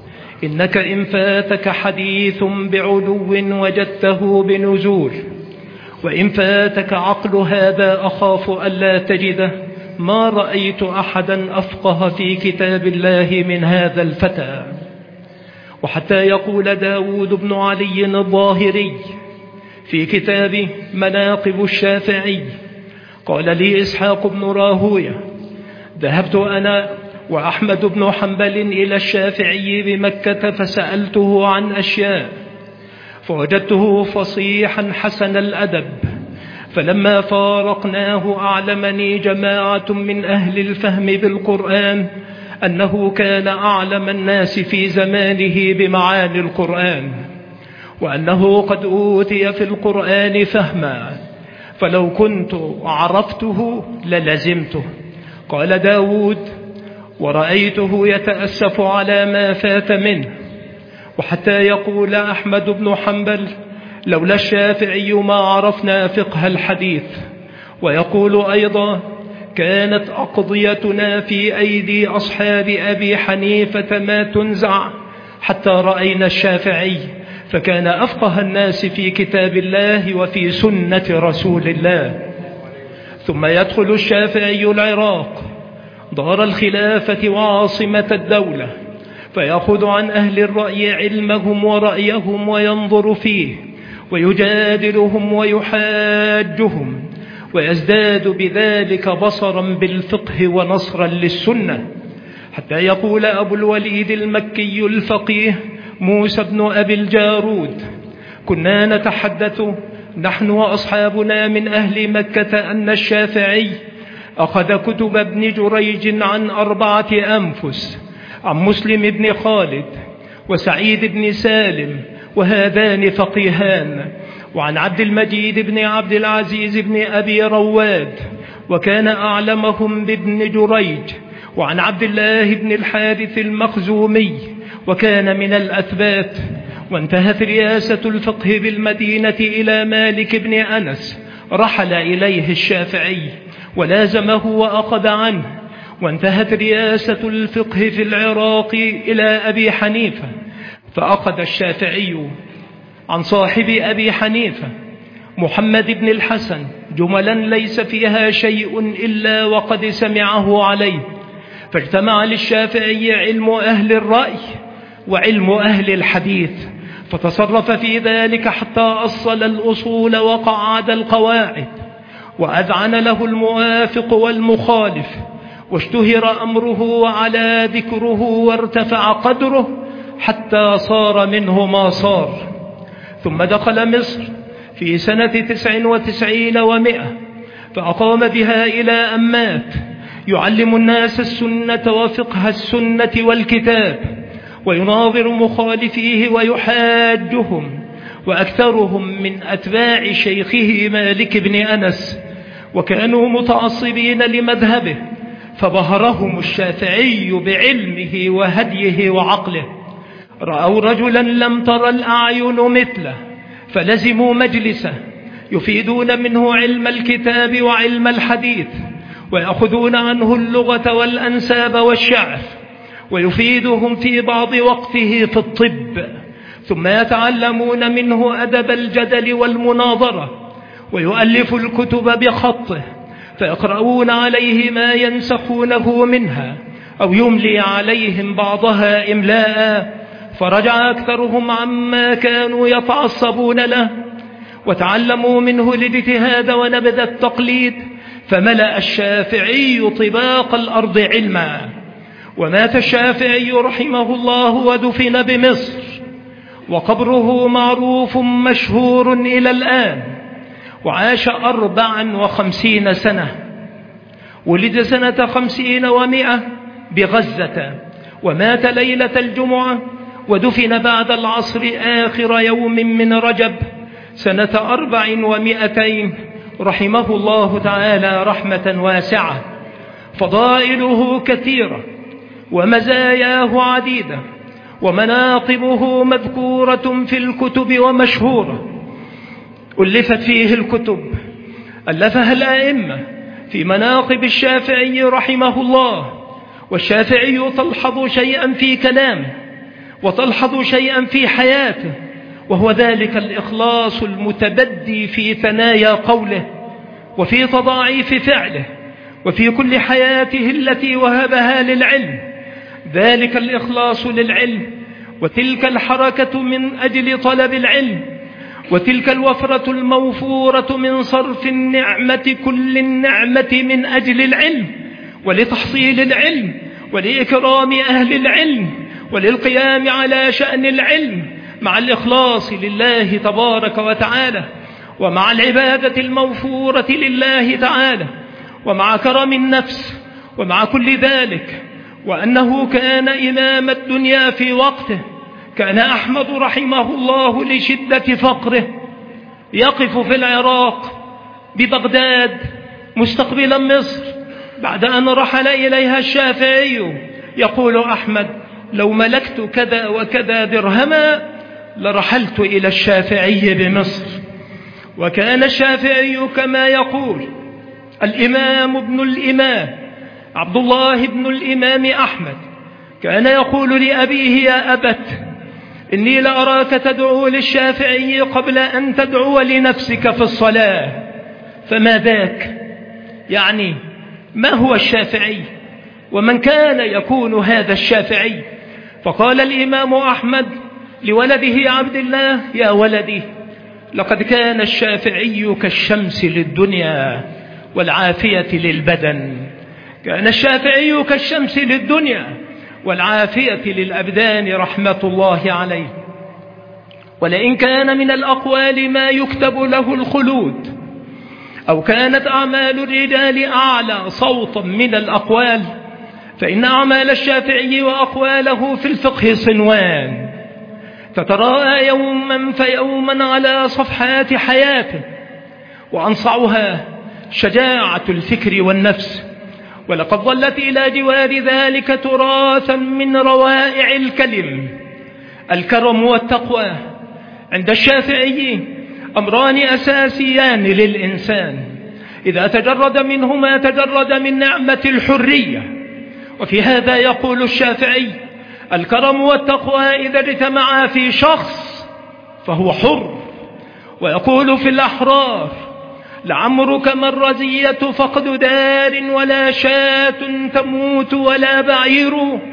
إنك إن فاتك حديث بعلو وجدته بنزول، وإن فاتك عقل هذا أخاف ألا تجده. ما رأيت أحدا أفقه في كتاب الله من هذا الفتى. وحتى يقول داود بن علي الظاهري في كتاب مناقب الشافعي: قال لي إسحاق بن راهوية: ذهبت أنا وأحمد بن حنبل إلى الشافعي بمكة فسألته عن أشياء، فوجدته فصيحا حسن الأدب، فلما فارقناه أعلمني جماعة من أهل الفهم بالقرآن أنه كان أعلم الناس في زمانه بمعاني القرآن، وأنه قد أوتي في القرآن فهما، فلو كنت عرفته للزمته. قال داود: ورأيته يتأسف على ما فات منه. وحتى يقول أحمد بن حنبل: لولا الشافعي ما عرفنا فقه الحديث. ويقول أيضا: كانت أقضيتنا في أيدي أصحاب أبي حنيفة ما تنزع، حتى رأينا الشافعي فكان أفقه الناس في كتاب الله وفي سنة رسول الله. ثم يدخل الشافعي العراق دار الخلافة وعاصمة الدولة، فيأخذ عن أهل الرأي علمهم ورأيهم وينظر فيه ويجادلهم ويحاجهم، ويزداد بذلك بصرا بالفقه ونصرا للسنة، حتى يقول أبو الوليد المكي الفقيه موسى بن أبي الجارود: كنا نتحدث نحن وأصحابنا من أهل مكة أن الشافعي أخذ كتب ابن جريج عن 4 أنفس، عن مسلم بن خالد وسعيد بن سالم وهذان فقيهان، وعن عبد المجيد بن عبد العزيز بن أبي رواد وكان أعلمهم بابن جريج، وعن عبد الله بن الحارث المخزومي وكان من الأثبات. وانتهت رياسة الفقه بالمدينة إلى مالك بن أنس، رحل إليه الشافعي ولازمه وأخذ عنه. وانتهت رياسة الفقه في العراق إلى أبي حنيفة، فأخذ الشافعي عن صاحب أبي حنيفة محمد بن الحسن جملا ليس فيها شيء إلا وقد سمعه عليه، فاجتمع للشافعي علم أهل الرأي وعلم أهل الحديث، فتصرف في ذلك حتى أصل الأصول وقعد القواعد، وأذعن له الموافق والمخالف، واشتهر أمره وعلى ذكره وارتفع قدره حتى صار منه ما صار. ثم دخل مصر في سنة 99 و100، فأقام بها إلى أن مات، يعلم الناس السنة وفقه السنة والكتاب، ويناظر مخالفيه ويحاجهم، وأكثرهم من أتباع شيخه مالك بن أنس، وكانوا متعصبين لمذهبه، فبهرهم الشافعي بعلمه وهديه وعقله. رأوا رجلا لم تر الأعين مثله، فلزموا مجلسه يفيدون منه علم الكتاب وعلم الحديث، ويأخذون عنه اللغة والأنساب والشعر، ويفيدهم في بعض وقته في الطب، ثم يتعلمون منه أدب الجدل والمناظرة، ويؤلف الكتب بخطه، فيقرؤون عليه ما ينسخونه منها أو يملي عليهم بعضها إملاء، فرجع أكثرهم عما كانوا يتعصبون له، وتعلموا منه الاجتهاد ونبذ التقليد، فملأ الشافعي طباق الأرض علما. ومات الشافعي رحمه الله ودفن بمصر، وقبره معروف مشهور إلى الآن، وعاش 54 سنة. ولد سنة 50 و100 بغزة، ومات ليلة الجمعة، ودفن بعد العصر آخر يوم من رجب سنة 400 رحمه الله تعالى رحمة واسعة. فضائله كثيرة ومزاياه عديدة، ومناقبه مذكورة في الكتب ومشهورة. ألفت فيه الكتب ألفها الأئمة في مناقب الشافعي رحمه الله، والشافعي تلحظ شيئا في كلامه وتلحظ شيئا في حياته، وهو ذلك الإخلاص المتبدي في ثنايا قوله وفي تضاعيف فعله وفي كل حياته التي وهبها للعلم، ذلك الإخلاص للعلم، وتلك الحركة من أجل طلب العلم، وتلك الوفرة الموفورة من صرف النعمة كل النعمة من أجل العلم ولتحصيل العلم ولإكرام أهل العلم وللقيام على شأن العلم مع الإخلاص لله تبارك وتعالى، ومع العبادة الموفورة لله تعالى، ومع كرم النفس، ومع كل ذلك. وأنه كان إمام الدنيا في وقته. كان أحمد رحمه الله لشدة فقره يقف في العراق ببغداد مستقبلا مصر بعد أن رحل إليها الشافعي، يقول أحمد: لو ملكت كذا وكذا درهما لرحلت إلى الشافعي بمصر. وكان الشافعي كما يقول الإمام ابن الإمام عبد الله بن الإمام أحمد كان يقول لأبيه: يا أبت، إني لأراك تدعو للشافعي قبل أن تدعو لنفسك في الصلاة. فما ذاك؟ يعني ما هو الشافعي؟ ومن كان يكون هذا الشافعي؟ فقال الإمام أحمد لولده عبد الله: يا ولدي، لقد كان الشافعي كالشمس للدنيا والعافية للبدن. كان الشافعي كالشمس للدنيا والعافية للأبدان رحمة الله عليه. ولئن كان من الأقوال ما يكتب له الخلود، أو كانت أعمال الرجال أعلى صوتا من الأقوال، فإن أعمال الشافعي وأقواله في الفقه صنوان تتراءى يوما فيوما على صفحات حياته، وأنصعها شجاعة الفكر والنفس. ولقد ظلت إلى جوار ذلك تراثا من روائع الكلم الكرم والتقوى. عند الشافعي أمران أساسيان للإنسان إذا تجرد منهما تجرد من نعمة الحرية. وفي هذا يقول الشافعي: الكرم والتقوى إذا اجتمعا في شخص فهو حر. ويقول في الأحرار: لعمرك ما الرزية فقد دار، ولا شاة تموت ولا بعير،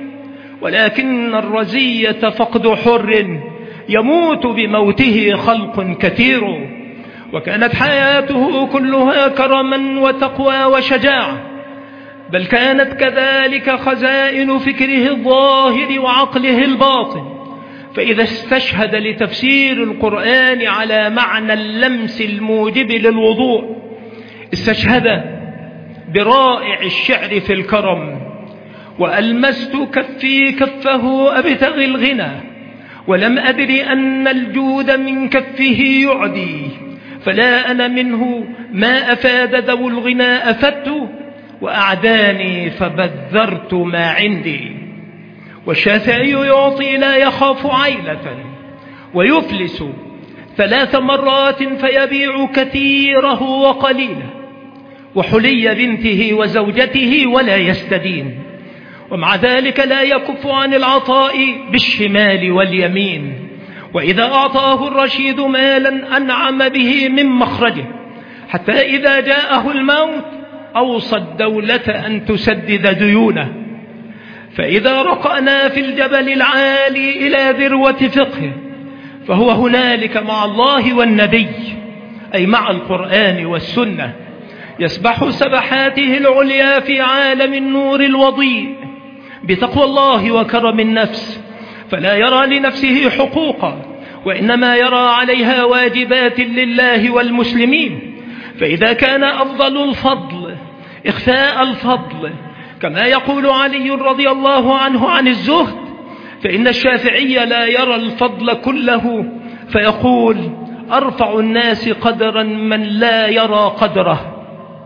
ولكن الرزية فقد حر يموت بموته خلق كثير. وكانت حياته كلها كرما وتقوى وشجاعة، بل كانت كذلك خزائن فكره الظاهر وعقله الباطن. فإذا استشهد لتفسير القرآن على معنى اللمس الموجب للوضوء، استشهد برائع الشعر في الكرم: وألمست كفي كفه أبتغي الغنى، ولم أدري أن الجود من كفه يعدي، فلا أنا منه ما أفاد ذو الغنى أفدت، وأعداني فبذرت ما عندي. والشافعي يعطي لا يخاف عيلة، ويفلس 3 مرات فيبيع كثيره وقليله، وحلي بنته وزوجته ولا يستدين، ومع ذلك لا يكف عن العطاء بالشمال واليمين. وإذا أعطاه الرشيد مالا أنعم به من مخرجه، حتى إذا جاءه الموت أوصى الدولة أن تسدد ديونه. فإذا رقأنا في الجبل العالي إلى ذروة فقهه، فهو هنالك مع الله والنبي، أي مع القرآن والسنة، يسبح سبحاته العليا في عالم النور الوضيء بتقوى الله وكرم النفس، فلا يرى لنفسه حقوقا، وإنما يرى عليها واجبات لله والمسلمين. فإذا كان أفضل الفضل إخفاء الفضل، كما يقول علي رضي الله عنه عن الزهد، فإن الشافعي لا يرى الفضل كله، فيقول: أرفع الناس قدرا من لا يرى قدره،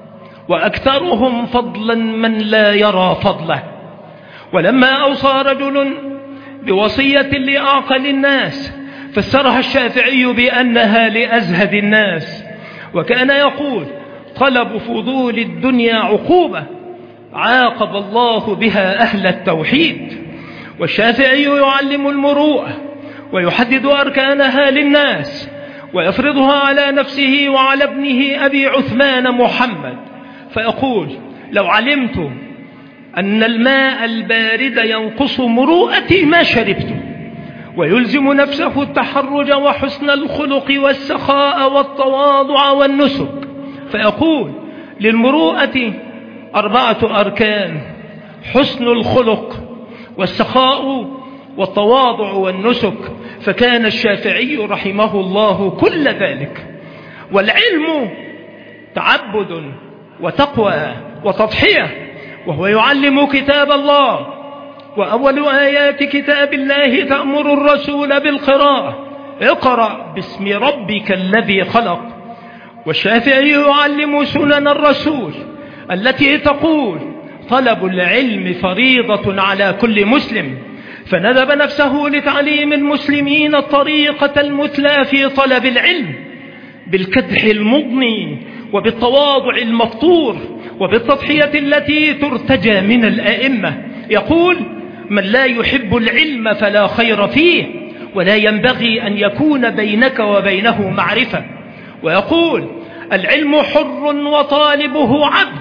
وأكثرهم فضلا من لا يرى فضله. ولما أوصى رجل بوصية لأعقل الناس، فسرها الشافعي بأنها لأزهد الناس، وكان يقول: طلب فضول الدنيا عقوبة عاقب الله بها أهل التوحيد. والشافعي يعلم المروءة ويحدد أركانها للناس، ويفرضها على نفسه وعلى ابنه أبي عثمان محمد، فيقول: لو علمت أن الماء البارد ينقص مروءتي ما شربته. ويلزم نفسه التحرج وحسن الخلق والسخاء والتواضع والنسك، فيقول: للمروءة 4 أركان: حسن الخلق والسخاء والتواضع والنسك. فكان الشافعي رحمه الله كل ذلك. والعلم تعبد وتقوى وتضحية، وهو يعلم كتاب الله، وأول آيات كتاب الله تأمر الرسول بالقراءة: اقرأ باسم ربك الذي خلق. والشافعي يعلم سنن الرسول التي تقول: طلب العلم فريضة على كل مسلم، فندب نفسه لتعليم المسلمين الطريقة المثلى في طلب العلم بالكدح المضني وبالتواضع المفطور وبالتضحية التي ترتجى من الأئمة. يقول: من لا يحب العلم فلا خير فيه، ولا ينبغي أن يكون بينك وبينه معرفة. ويقول: العلم حر وطالبه عبد،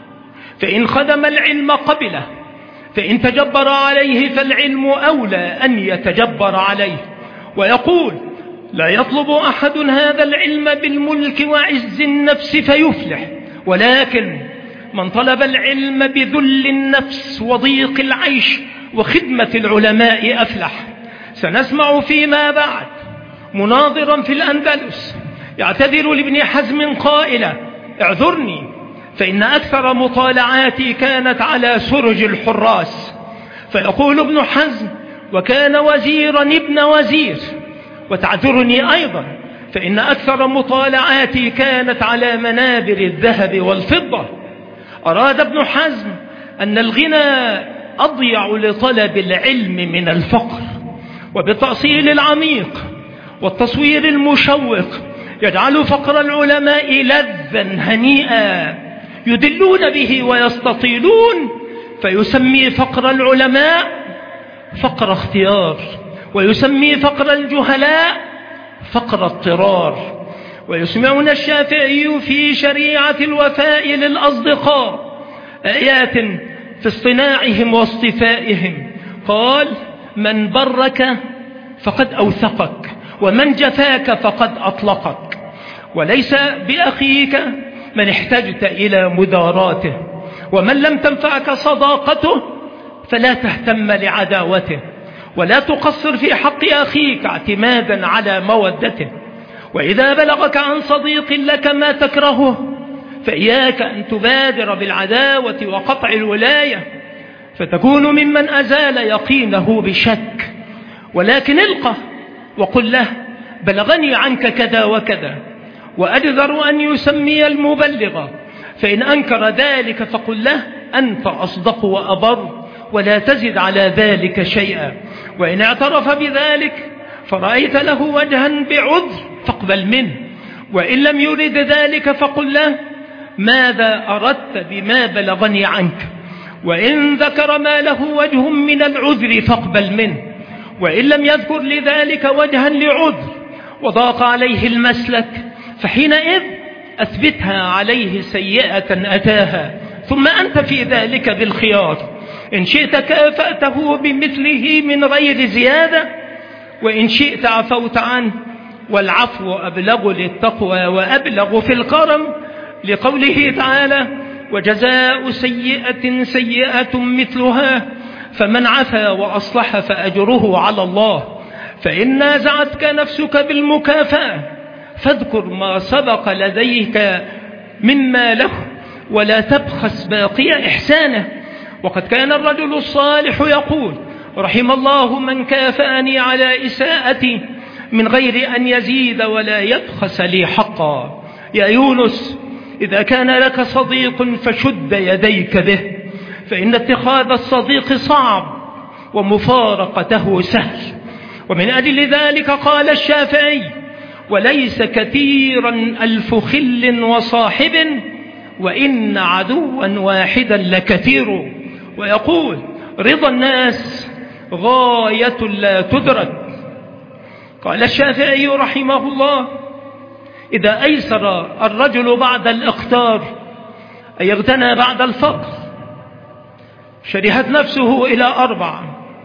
فإن خدم العلم قبله، فإن تجبر عليه فالعلم أولى أن يتجبر عليه. ويقول: لا يطلب أحد هذا العلم بالملك وعز النفس فيفلح، ولكن من طلب العلم بذل النفس وضيق العيش وخدمة العلماء أفلح. سنسمع فيما بعد مناظرا في الأندلس يعتذر لابن حزم قائلا: اعذرني فإن أكثر مطالعاتي كانت على سرج الحراس. فيقول ابن حزم: وكان وزيرا ابن وزير. وتعذرني أيضا فإن أكثر مطالعاتي كانت على منابر الذهب والفضة. أراد ابن حزم أن الغنى أضيع لطلب العلم من الفقر، وبالتأصيل العميق والتصوير المشوق يجعل فقر العلماء لذا هنيئا يدلون به ويستطيلون، فيسمي فقر العلماء فقر اختيار، ويسمي فقر الجهلاء فقر اضطرار. ويسمعون الشافعي في شريعة الوفاء للأصدقاء آيات في اصطناعهم واصطفائهم. قال: من برك فقد أوثقك، ومن جفاك فقد أطلقك، وليس بأخيك من احتجت إلى مداراته، ومن لم تنفعك صداقته فلا تهتم لعداوته، ولا تقصر في حق أخيك اعتمادا على مودته. وإذا بلغك عن صديق لك ما تكرهه فإياك أن تبادر بالعداوة وقطع الولاية، فتكون ممن أزال يقينه بشك. ولكن القه وقل له: بلغني عنك كذا وكذا، وأجدر أن يسمي المبلغ، فإن أنكر ذلك فقل له: أنت أصدق وأبر، ولا تزد على ذلك شيئا. وإن اعترف بذلك فرأيت له وجها بعذر فاقبل منه، وإن لم يرد ذلك فقل له: ماذا أردت بما بلغني عنك؟ وإن ذكر ما له وجه من العذر فاقبل منه، وإن لم يذكر لذلك وجها لعذر وضاق عليه المسلك فحينئذ أثبتها عليه سيئة أتاها، ثم أنت في ذلك بالخيار. إن شئت كافأته بمثله من غير زيادة، وإن شئت عفوت عنه، والعفو أبلغ للتقوى وأبلغ في الكرم، لقوله تعالى: وجزاء سيئة سيئة مثلها، فمن عفا وأصلح فأجره على الله. فإن نازعتك نفسك بالمكافأة فاذكر ما سبق لديك مما له، ولا تبخس باقي إحسانه. وقد كان الرجل الصالح يقول: رحم الله من كافأني على إساءتي من غير أن يزيد ولا يبخس لي حقا. يا يونس، إذا كان لك صديق فشد يديك به، فإن اتخاذ الصديق صعب ومفارقته سهل. ومن أجل ذلك قال الشافعي: وليس كثيرا ألف خل وصاحب، وإن عدوا واحدا لكثير. ويقول: رضا الناس غاية لا تدرك. قال الشافعي رحمه الله: إذا أيسر الرجل بعد الإقتار أي اغتنى بعد الفقر، شرهت نفسه إلى 4: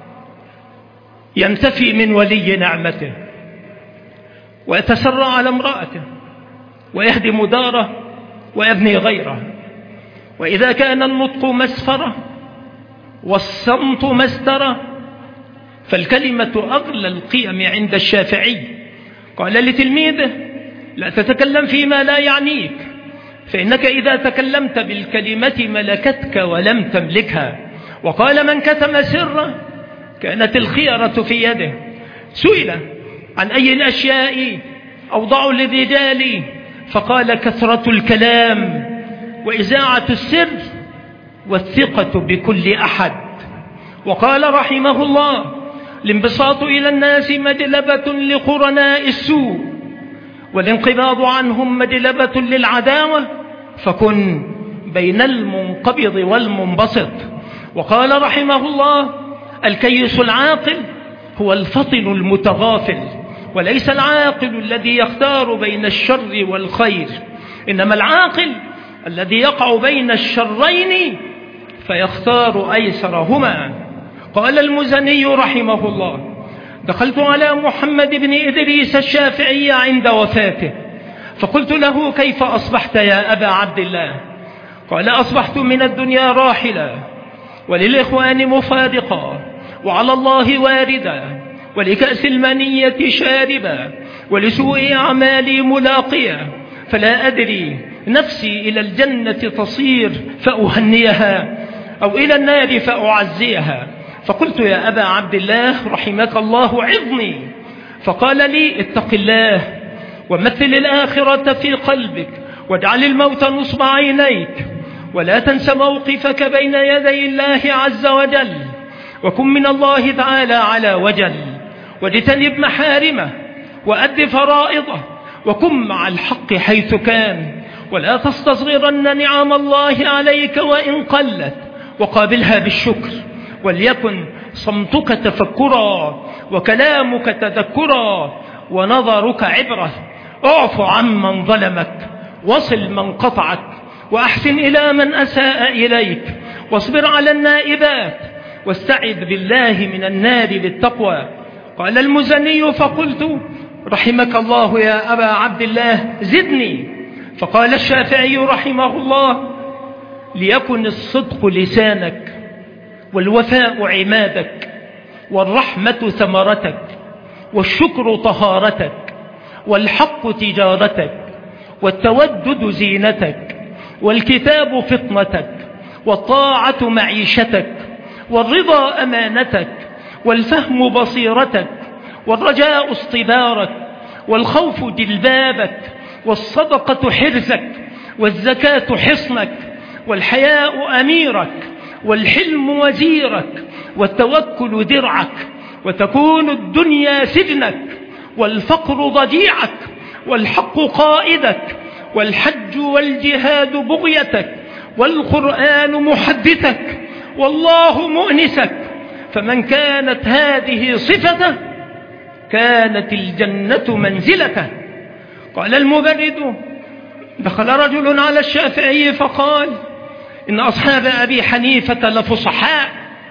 ينتفي من ولي نعمته، ويتسرع على امرأته، ويهدم داره، ويبني غيره. وإذا كان النطق مسفرة والصمت مسترة فالكلمة أغلى القيم عند الشافعي. قال لتلميذه: لا تتكلم فيما لا يعنيك، فإنك إذا تكلمت بالكلمة ملكتك ولم تملكها. وقال: من كتم سره كانت الخيرة في يده. سئل: عن أي الأشياء أوضع للرجال؟ فقال: كثرة الكلام، وإذاعة السر، والثقة بكل أحد. وقال رحمه الله: الانبساط إلى الناس مجلبة لقرناء السوء، والانقباض عنهم مجلبة للعداوة، فكن بين المنقبض والمنبسط. وقال رحمه الله: الكيس العاقل هو الفطن المتغافل، وليس العاقل الذي يختار بين الشر والخير، إنما العاقل الذي يقع بين الشرين فيختار أيسرهما. قال المزني رحمه الله: دخلت على محمد بن إدريس الشافعي عند وفاته، فقلت له: كيف أصبحت يا أبا عبد الله؟ قال: أصبحت من الدنيا راحلا، وللإخوان مفارقا، وعلى الله واردا، ولكأس المنية شاربا، ولسوء أعمالي ملاقيا، فلا أدري نفسي إلى الجنة تصير فأهنيها أو إلى النار فأعزيها. فقلت: يا أبا عبد الله رحمك الله عظني. فقال لي: اتق الله ومثل الآخرة في قلبك، واجعل الموت نصب عينيك، ولا تنس موقفك بين يدي الله عز وجل، وكن من الله تعالى على وجل، واجتنب محارمه، وأد فرائضه، وكن مع الحق حيث كان، ولا تستصغرن نعم الله عليك وإن قلت، وقابلها بالشكر، وليكن صمتك تفكرا، وكلامك تذكرا، ونظرك عبرة. اعف عمن ظلمك، وصل من قطعك، وأحسن إلى من أساء إليك، واصبر على النائبات، واستعذ بالله من النار بالتقوى. قال المزني: فقلت: رحمك الله يا أبا عبد الله زدني. فقال الشافعي رحمه الله: ليكن الصدق لسانك، والوفاء عمادك، والرحمة ثمرتك، والشكر طهارتك، والحق تجارتك، والتودد زينتك، والكتاب فطنتك، والطاعة معيشتك، والرضا أمانتك، والفهم بصيرتك، والرجاء اصطبارك، والخوف جلبابك، والصدقة حرزك، والزكاة حصنك، والحياء أميرك، والحلم وزيرك، والتوكل درعك، وتكون الدنيا سجنك، والفقر ضجيعك، والحق قائدك، والحج والجهاد بغيتك، والقرآن محدثك، والله مؤنسك. فمن كانت هذه صفته كانت الجنة منزلته. قال المبرد: دخل رجل على الشافعي فقال: إن أصحاب أبي حنيفة لفصحاء.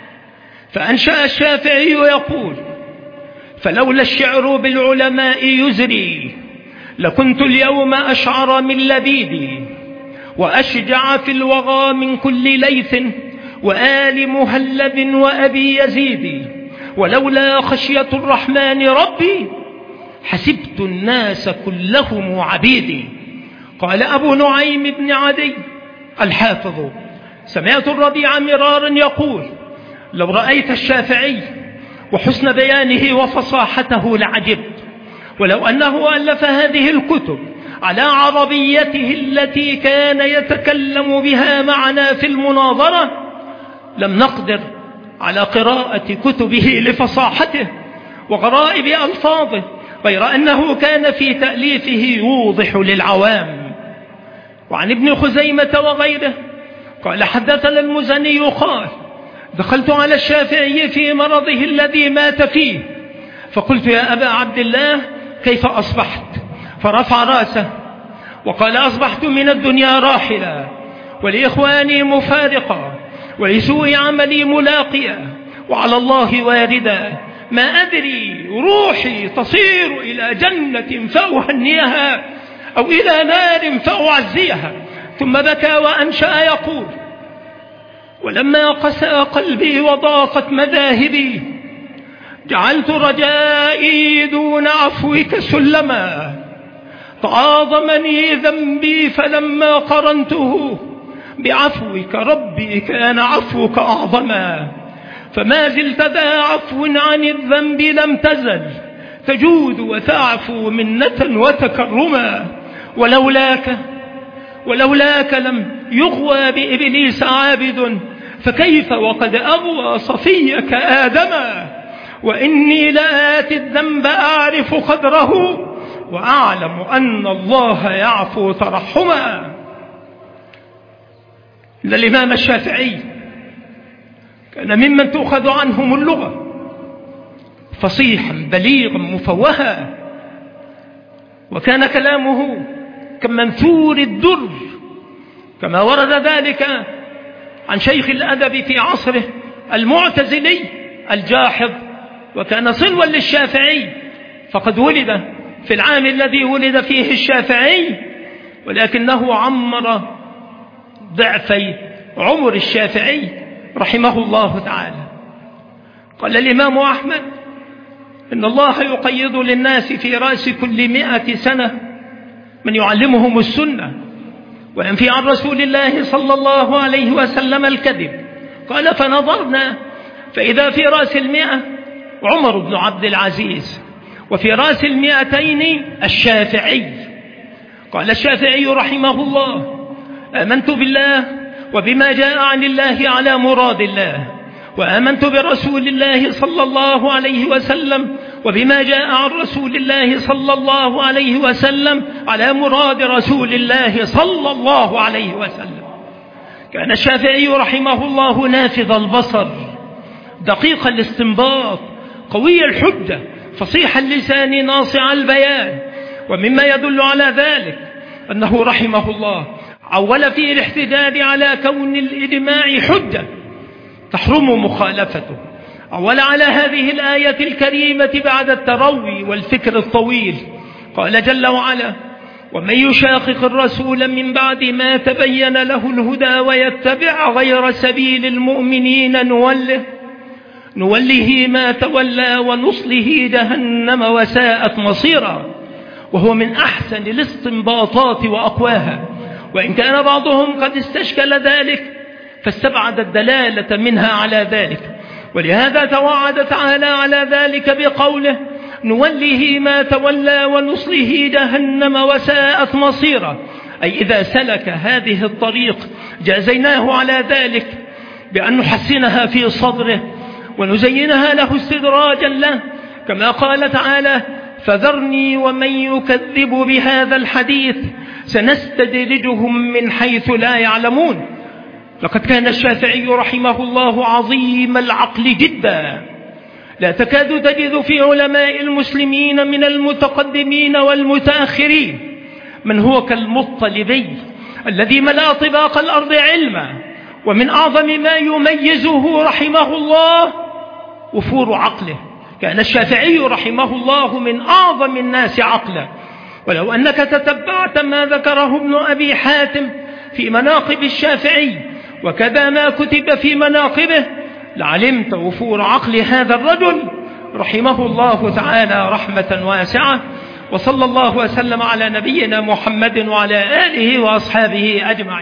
فأنشأ الشافعي يقول: فلولا الشعر بالعلماء يزري، لكنت اليوم أشعر من لبيدي، وأشجع في الوغى من كل ليث، وآل مهلب وأبي يزيد، ولولا خشية الرحمن ربي حسبت الناس كلهم عبيدي. قال أبو نعيم بن عدي الحافظ: سمعت الربيع مرارا يقول: لو رأيت الشافعي وحسن بيانه وفصاحته لعجبت، ولو أنه ألف هذه الكتب على عربيته التي كان يتكلم بها معنا في المناظرة لم نقدر على قراءة كتبه لفصاحته وغرائب ألفاظه، غير أنه كان في تأليفه يوضح للعوام. وعن ابن خزيمة وغيره قال: حدثنا المزني قال: دخلت على الشافعي في مرضه الذي مات فيه، فقلت: يا أبا عبد الله كيف أصبحت؟ فرفع رأسه وقال: أصبحت من الدنيا راحلا، ولإخواني مفارقا، ولسوء عملي ملاقيا، وعلى الله واردا، ما أدري روحي تصير إلى جنة فأهنيها أو إلى نار فأعزيها. ثم بكى وأنشأ يقول: ولما قسى قلبي وضاقت مذاهبي، جعلت رجائي دون عفوك سلما، تعاظمني ذنبي فلما قرنته بعفوك ربي كان عفوك أعظما، فما زلت ذا عفو عن الذنب لم تزل تجود وتعفو منة وتكرما، ولولاك لم يغوى بإبليس عابد، فكيف وقد أغوى صفيك آدما، وإني لآتي الذنب أعرف قدره وأعلم أن الله يعفو ترحما. إن الإمام الشافعي كان ممن تؤخذ عنهم اللغة، فصيحا بليغا مفوها، وكان كلامه كمنثور الدر، كما ورد ذلك عن شيخ الأدب في عصره المعتزلي الجاحظ، وكان صنوا للشافعي، فقد ولد في العام الذي ولد فيه الشافعي، ولكنه عمر ضعفي عمر الشافعي رحمه الله تعالى. قال الإمام أحمد: إن الله يقيض للناس في رأس كل 100 سنة من يعلمهم السنة وينفي عن رسول الله صلى الله عليه وسلم الكذب. قال: فنظرنا فإذا في رأس 100 عمر بن عبد العزيز، وفي رأس 200 الشافعي. قال الشافعي رحمه الله: آمنت بالله وبما جاء عن الله على مراد الله، وآمنت برسول الله صلى الله عليه وسلم وبما جاء عن رسول الله صلى الله عليه وسلم على مراد رسول الله صلى الله عليه وسلم. كان الشافعي رحمه الله نافذ البصر، دقيق الاستنباط، قوي الحجة، فصيح اللسان، ناصع البيان. ومما يدل على ذلك أنه رحمه الله عول في الاحتجاج على كون الإجماع حجة تحرم مخالفته، عول على هذه الآية الكريمة بعد التروي والفكر الطويل. قال جل وعلا: ومن يشاقق الرسول من بعد ما تبين له الهدى ويتبع غير سبيل المؤمنين نوله ما تولى ونصله جهنم وساءت مصيرا. وهو من أحسن الاستنباطات وأقواها، وإن كان بعضهم قد استشكل ذلك فاستبعد الدلالة منها على ذلك، ولهذا توعد تعالى على ذلك بقوله: نوله ما تولى ونصله جهنم وساءت مصيرا. أي إذا سلك هذه الطريق جازيناه على ذلك بأن نحسنها في صدره ونزينها له استدراجا له، كما قال تعالى: فذرني ومن يكذب بهذا الحديث سنستدرجهم من حيث لا يعلمون. لقد كان الشافعي رحمه الله عظيم العقل جدا، لا تكاد تجد في علماء المسلمين من المتقدمين والمتأخرين من هو كالمطلبي الذي ملأ طباق الأرض علما. ومن أعظم ما يميزه رحمه الله وفور عقله. كان الشافعي رحمه الله من أعظم الناس عقلا. ولو أنك تتبعت ما ذكره ابن أبي حاتم في مناقب الشافعي وكذا ما كتب في مناقبه لعلمت وفور عقل هذا الرجل رحمه الله تعالى رحمة واسعة. وصلى الله وسلم على نبينا محمد وعلى آله وأصحابه أجمعين.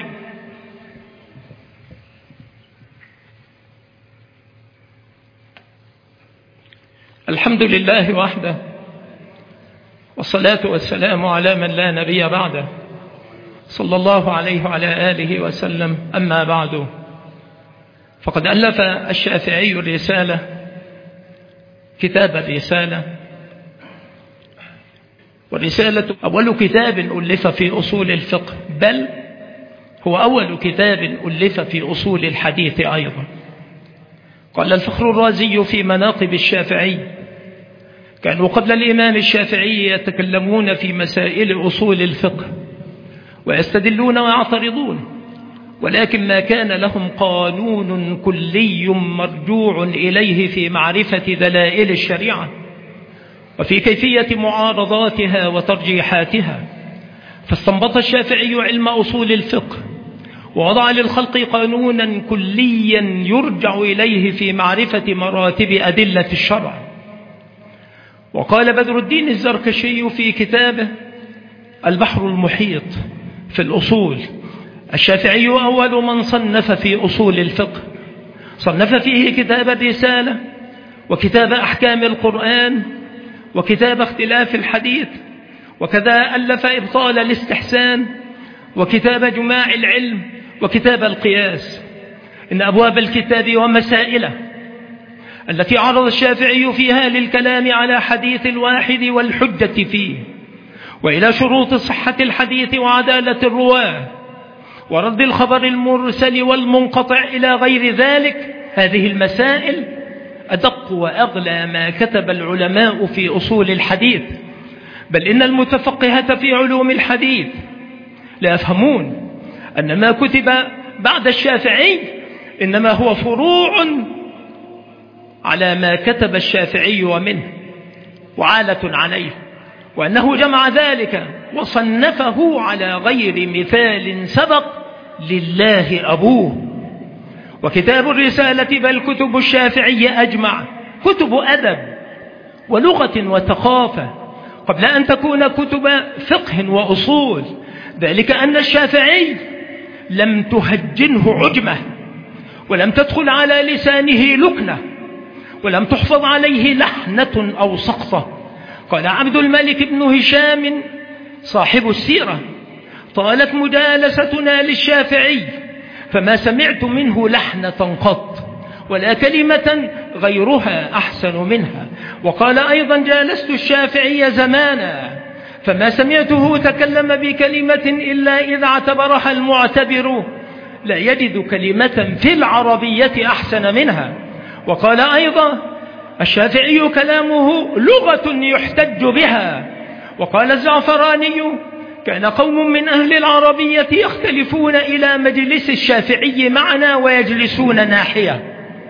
الحمد لله وحده، والصلاة والسلام على من لا نبي بعده، صلى الله عليه وعلى آله وسلم. أما بعد، فقد ألف الشافعي الرسالة، كتاب الرسالة، والرسالة أول كتاب ألف في أصول الفقه، بل هو أول كتاب ألف في أصول الحديث أيضا. قال الفخر الرازي في مناقب الشافعي: كانوا قبل الإمام الشافعي يتكلمون في مسائل أصول الفقه ويستدلون ويعترضون، ولكن ما كان لهم قانون كلي مرجوع إليه في معرفة دلائل الشريعة وفي كيفية معارضاتها وترجيحاتها. فاستنبط الشافعي علم أصول الفقه ووضع للخلق قانونا كليا يرجع إليه في معرفة مراتب أدلة الشرع. وقال بدر الدين الزركشي في كتابه البحر المحيط في الأصول: الشافعي أول من صنف في أصول الفقه، صنف فيه كتاب الرسالة وكتاب أحكام القرآن وكتاب اختلاف الحديث، وكذا ألف إبطال الاستحسان وكتاب جماع العلم وكتاب القياس. إن أبواب الكتاب ومسائله التي عرض الشافعي فيها للكلام على حديث الواحد والحجة فيه وإلى شروط صحة الحديث وعدالة الرواة ورد الخبر المرسل والمنقطع إلى غير ذلك. هذه المسائل أدق وأغلى ما كتب العلماء في أصول الحديث، بل إن المتفقهة في علوم الحديث لا يفهمون أن ما كتب بعد الشافعي إنما هو فروع على ما كتب الشافعي ومنه وعالة عليه، وأنه جمع ذلك وصنفه على غير مثال سبق لله أبوه. وكتاب الرسالة بل كتب الشافعي أجمع كتب أدب ولغة وثقافة قبل أن تكون كتب فقه وأصول، ذلك أن الشافعي لم تهجنه عجمة، ولم تدخل على لسانه لكنة، ولم تحفظ عليه لحنة أو سقطة. قال عبد الملك بن هشام صاحب السيرة: طالت مجالستنا للشافعي فما سمعت منه لحنة قط، ولا كلمة غيرها أحسن منها. وقال أيضا: جالست الشافعي زمانا فما سمعته تكلم بكلمة إلا إذا اعتبرها المعتبر لا يجد كلمة في العربية أحسن منها. وقال أيضا: الشافعي كلامه لغة يحتج بها. وقال الزعفراني: كان قوم من أهل العربية يختلفون إلى مجلس الشافعي معنا ويجلسون ناحية،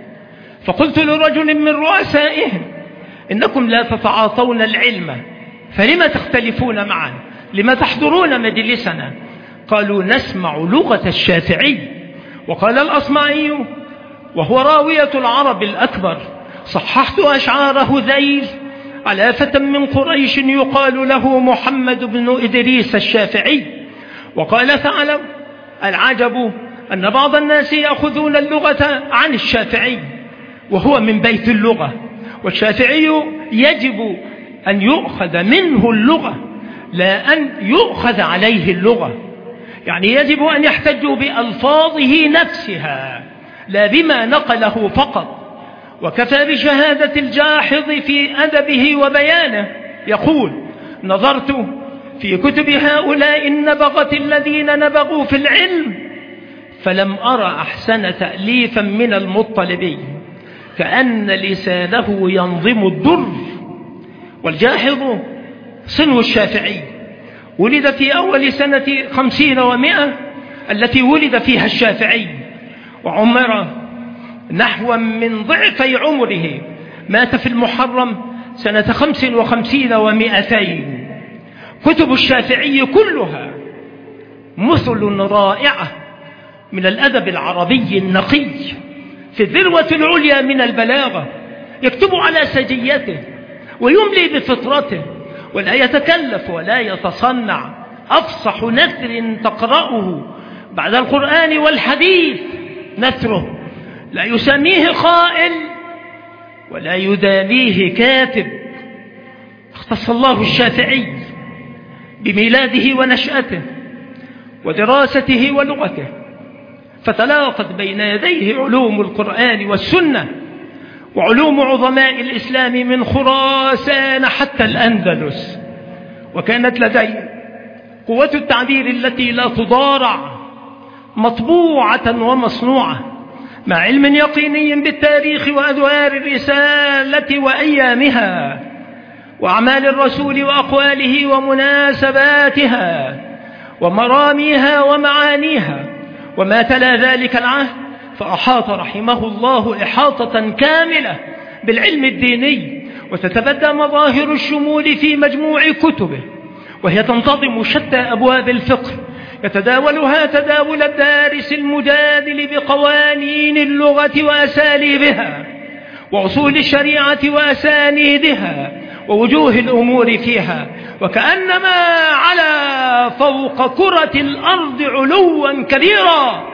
فقلت لرجل من رؤسائهم: إنكم لا تتعاطون العلم فلما تختلفون معنا؟ لما تحضرون مجلسنا؟ قالوا: نسمع لغة الشافعي. وقال الأصمعي وهو راوية العرب الأكبر: صححت أشعار هذيل على فتى من قريش يقال له محمد بن إدريس الشافعي. وقال ثعلب: العجب أن بعض الناس يأخذون اللغة عن الشافعي وهو من بيت اللغة، والشافعي يجب أن يؤخذ منه اللغة لا أن يؤخذ عليه اللغة، يعني يجب أن يحتجوا بألفاظه نفسها لا بما نقله فقط. وكفى بشهادة الجاحظ في أدبه وبيانه، يقول: نظرت في كتب هؤلاء النبغة الذين نبغوا في العلم فلم أرى أحسن تأليفا من المطلبي، كأن لسانه ينظم الدر. والجاحظ صنو الشافعي، ولد في أول سنة 50 و100 التي ولد فيها الشافعي، وعمر نحو من ضعفي عمره، مات في المحرم سنة 55 و200. كتب الشافعي كلها مثل رائعة من الأدب العربي النقي في الذروة العليا من البلاغة، يكتب على سجيته ويملي بفطرته ولا يتكلف ولا يتصنع. أفصح نثر تقرأه بعد القرآن والحديث نثره، لا يسميه قائل ولا يدانيه كاتب. اختص الله الشافعي بميلاده ونشأته ودراسته ولغته، فتلاقت بين يديه علوم القرآن والسنة وعلوم عظماء الإسلام من خراسان حتى الأندلس. وكانت لديه قوة التعبير التي لا تضارع، مطبوعة ومصنوعة، مع علم يقيني بالتاريخ وأدوار الرسالة وأيامها وأعمال الرسول وأقواله ومناسباتها ومراميها ومعانيها وما تلا ذلك العهد، فأحاط رحمه الله إحاطة كاملة بالعلم الديني، وتتبدى مظاهر الشمول في مجموع كتبه، وهي تنتظم شتى أبواب الفقه يتداولها تداول الدارس المجادل بقوانين اللغة وأساليبها وأصول الشريعة وأسانيدها ووجوه الأمور فيها، وكأنما على فوق كرة الأرض علوا كبيرا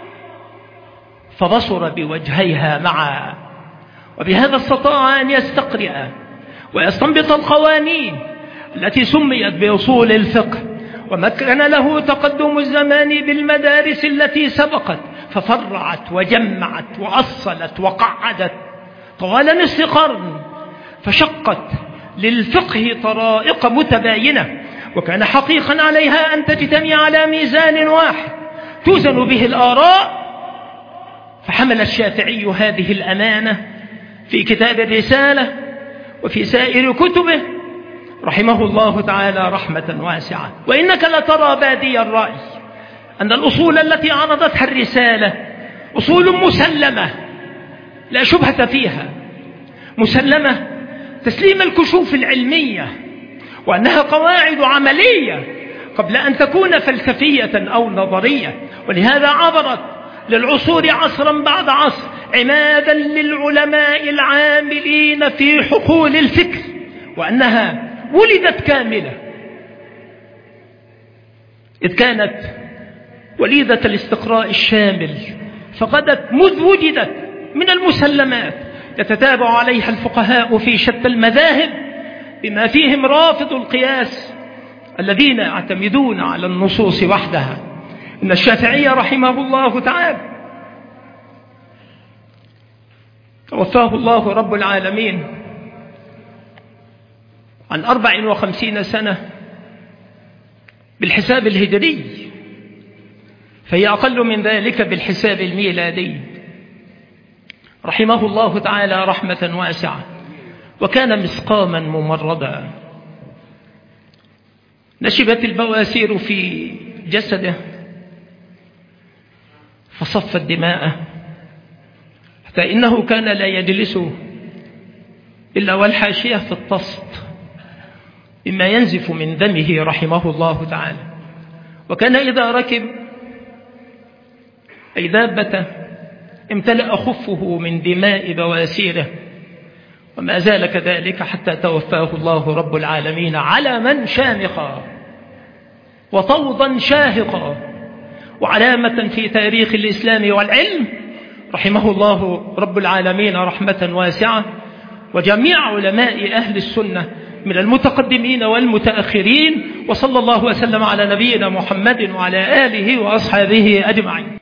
فبصر بوجهيها معا، وبهذا استطاع أن يستقرئ ويستنبط القوانين التي سميت بأصول الفقه. ومكن له تقدم الزمان بالمدارس التي سبقت ففرعت وجمعت وأصلت وقعدت طوال نصف قرن، فشقت للفقه طرائق متباينة وكان حقيقا عليها أن تجتمع على ميزان واحد توزن به الآراء. فحمل الشافعي هذه الأمانة في كتاب الرسالة وفي سائر كتبه رحمه الله تعالى رحمة واسعة. وإنك لترى بادي الرأي أن الأصول التي عرضتها الرسالة أصول مسلمة لا شبهة فيها، مسلمة تسليم الكشوف العلمية، وأنها قواعد عملية قبل أن تكون فلسفية أو نظرية. ولهذا عبرت للعصور عصرا بعد عصر عمادا للعلماء العاملين في حقول الفكر، وأنها ولدت كاملة إذ كانت وليدة الاستقراء الشامل، فقدت مذ وجدت من المسلمات يتتابع عليها الفقهاء في شتى المذاهب بما فيهم رافض القياس الذين يعتمدون على النصوص وحدها. إن الشافعي رحمه الله تعالى توفاه الله رب العالمين عن 54 سنة بالحساب الهجري، فهي أقل من ذلك بالحساب الميلادي، رحمه الله تعالى رحمة واسعة. وكان مسقاما ممرضا، نشبت البواسير في جسده فصفت دماءه، حتى إنه كان لا يجلس إلا والحاشية في الطست مما ينزف من دمه رحمه الله تعالى. وكان إذا ركب أي دابة امتلأ خفه من دماء بواسيره، وما زال كذلك حتى توفاه الله رب العالمين علما شامخا وطوضا شاهقا وعلامة في تاريخ الإسلام والعلم، رحمه الله رب العالمين رحمة واسعة. وجميع علماء أهل السنة من المتقدمين والمتأخرين، وصلى الله وسلم على نبينا محمد وعلى آله وأصحابه أجمعين.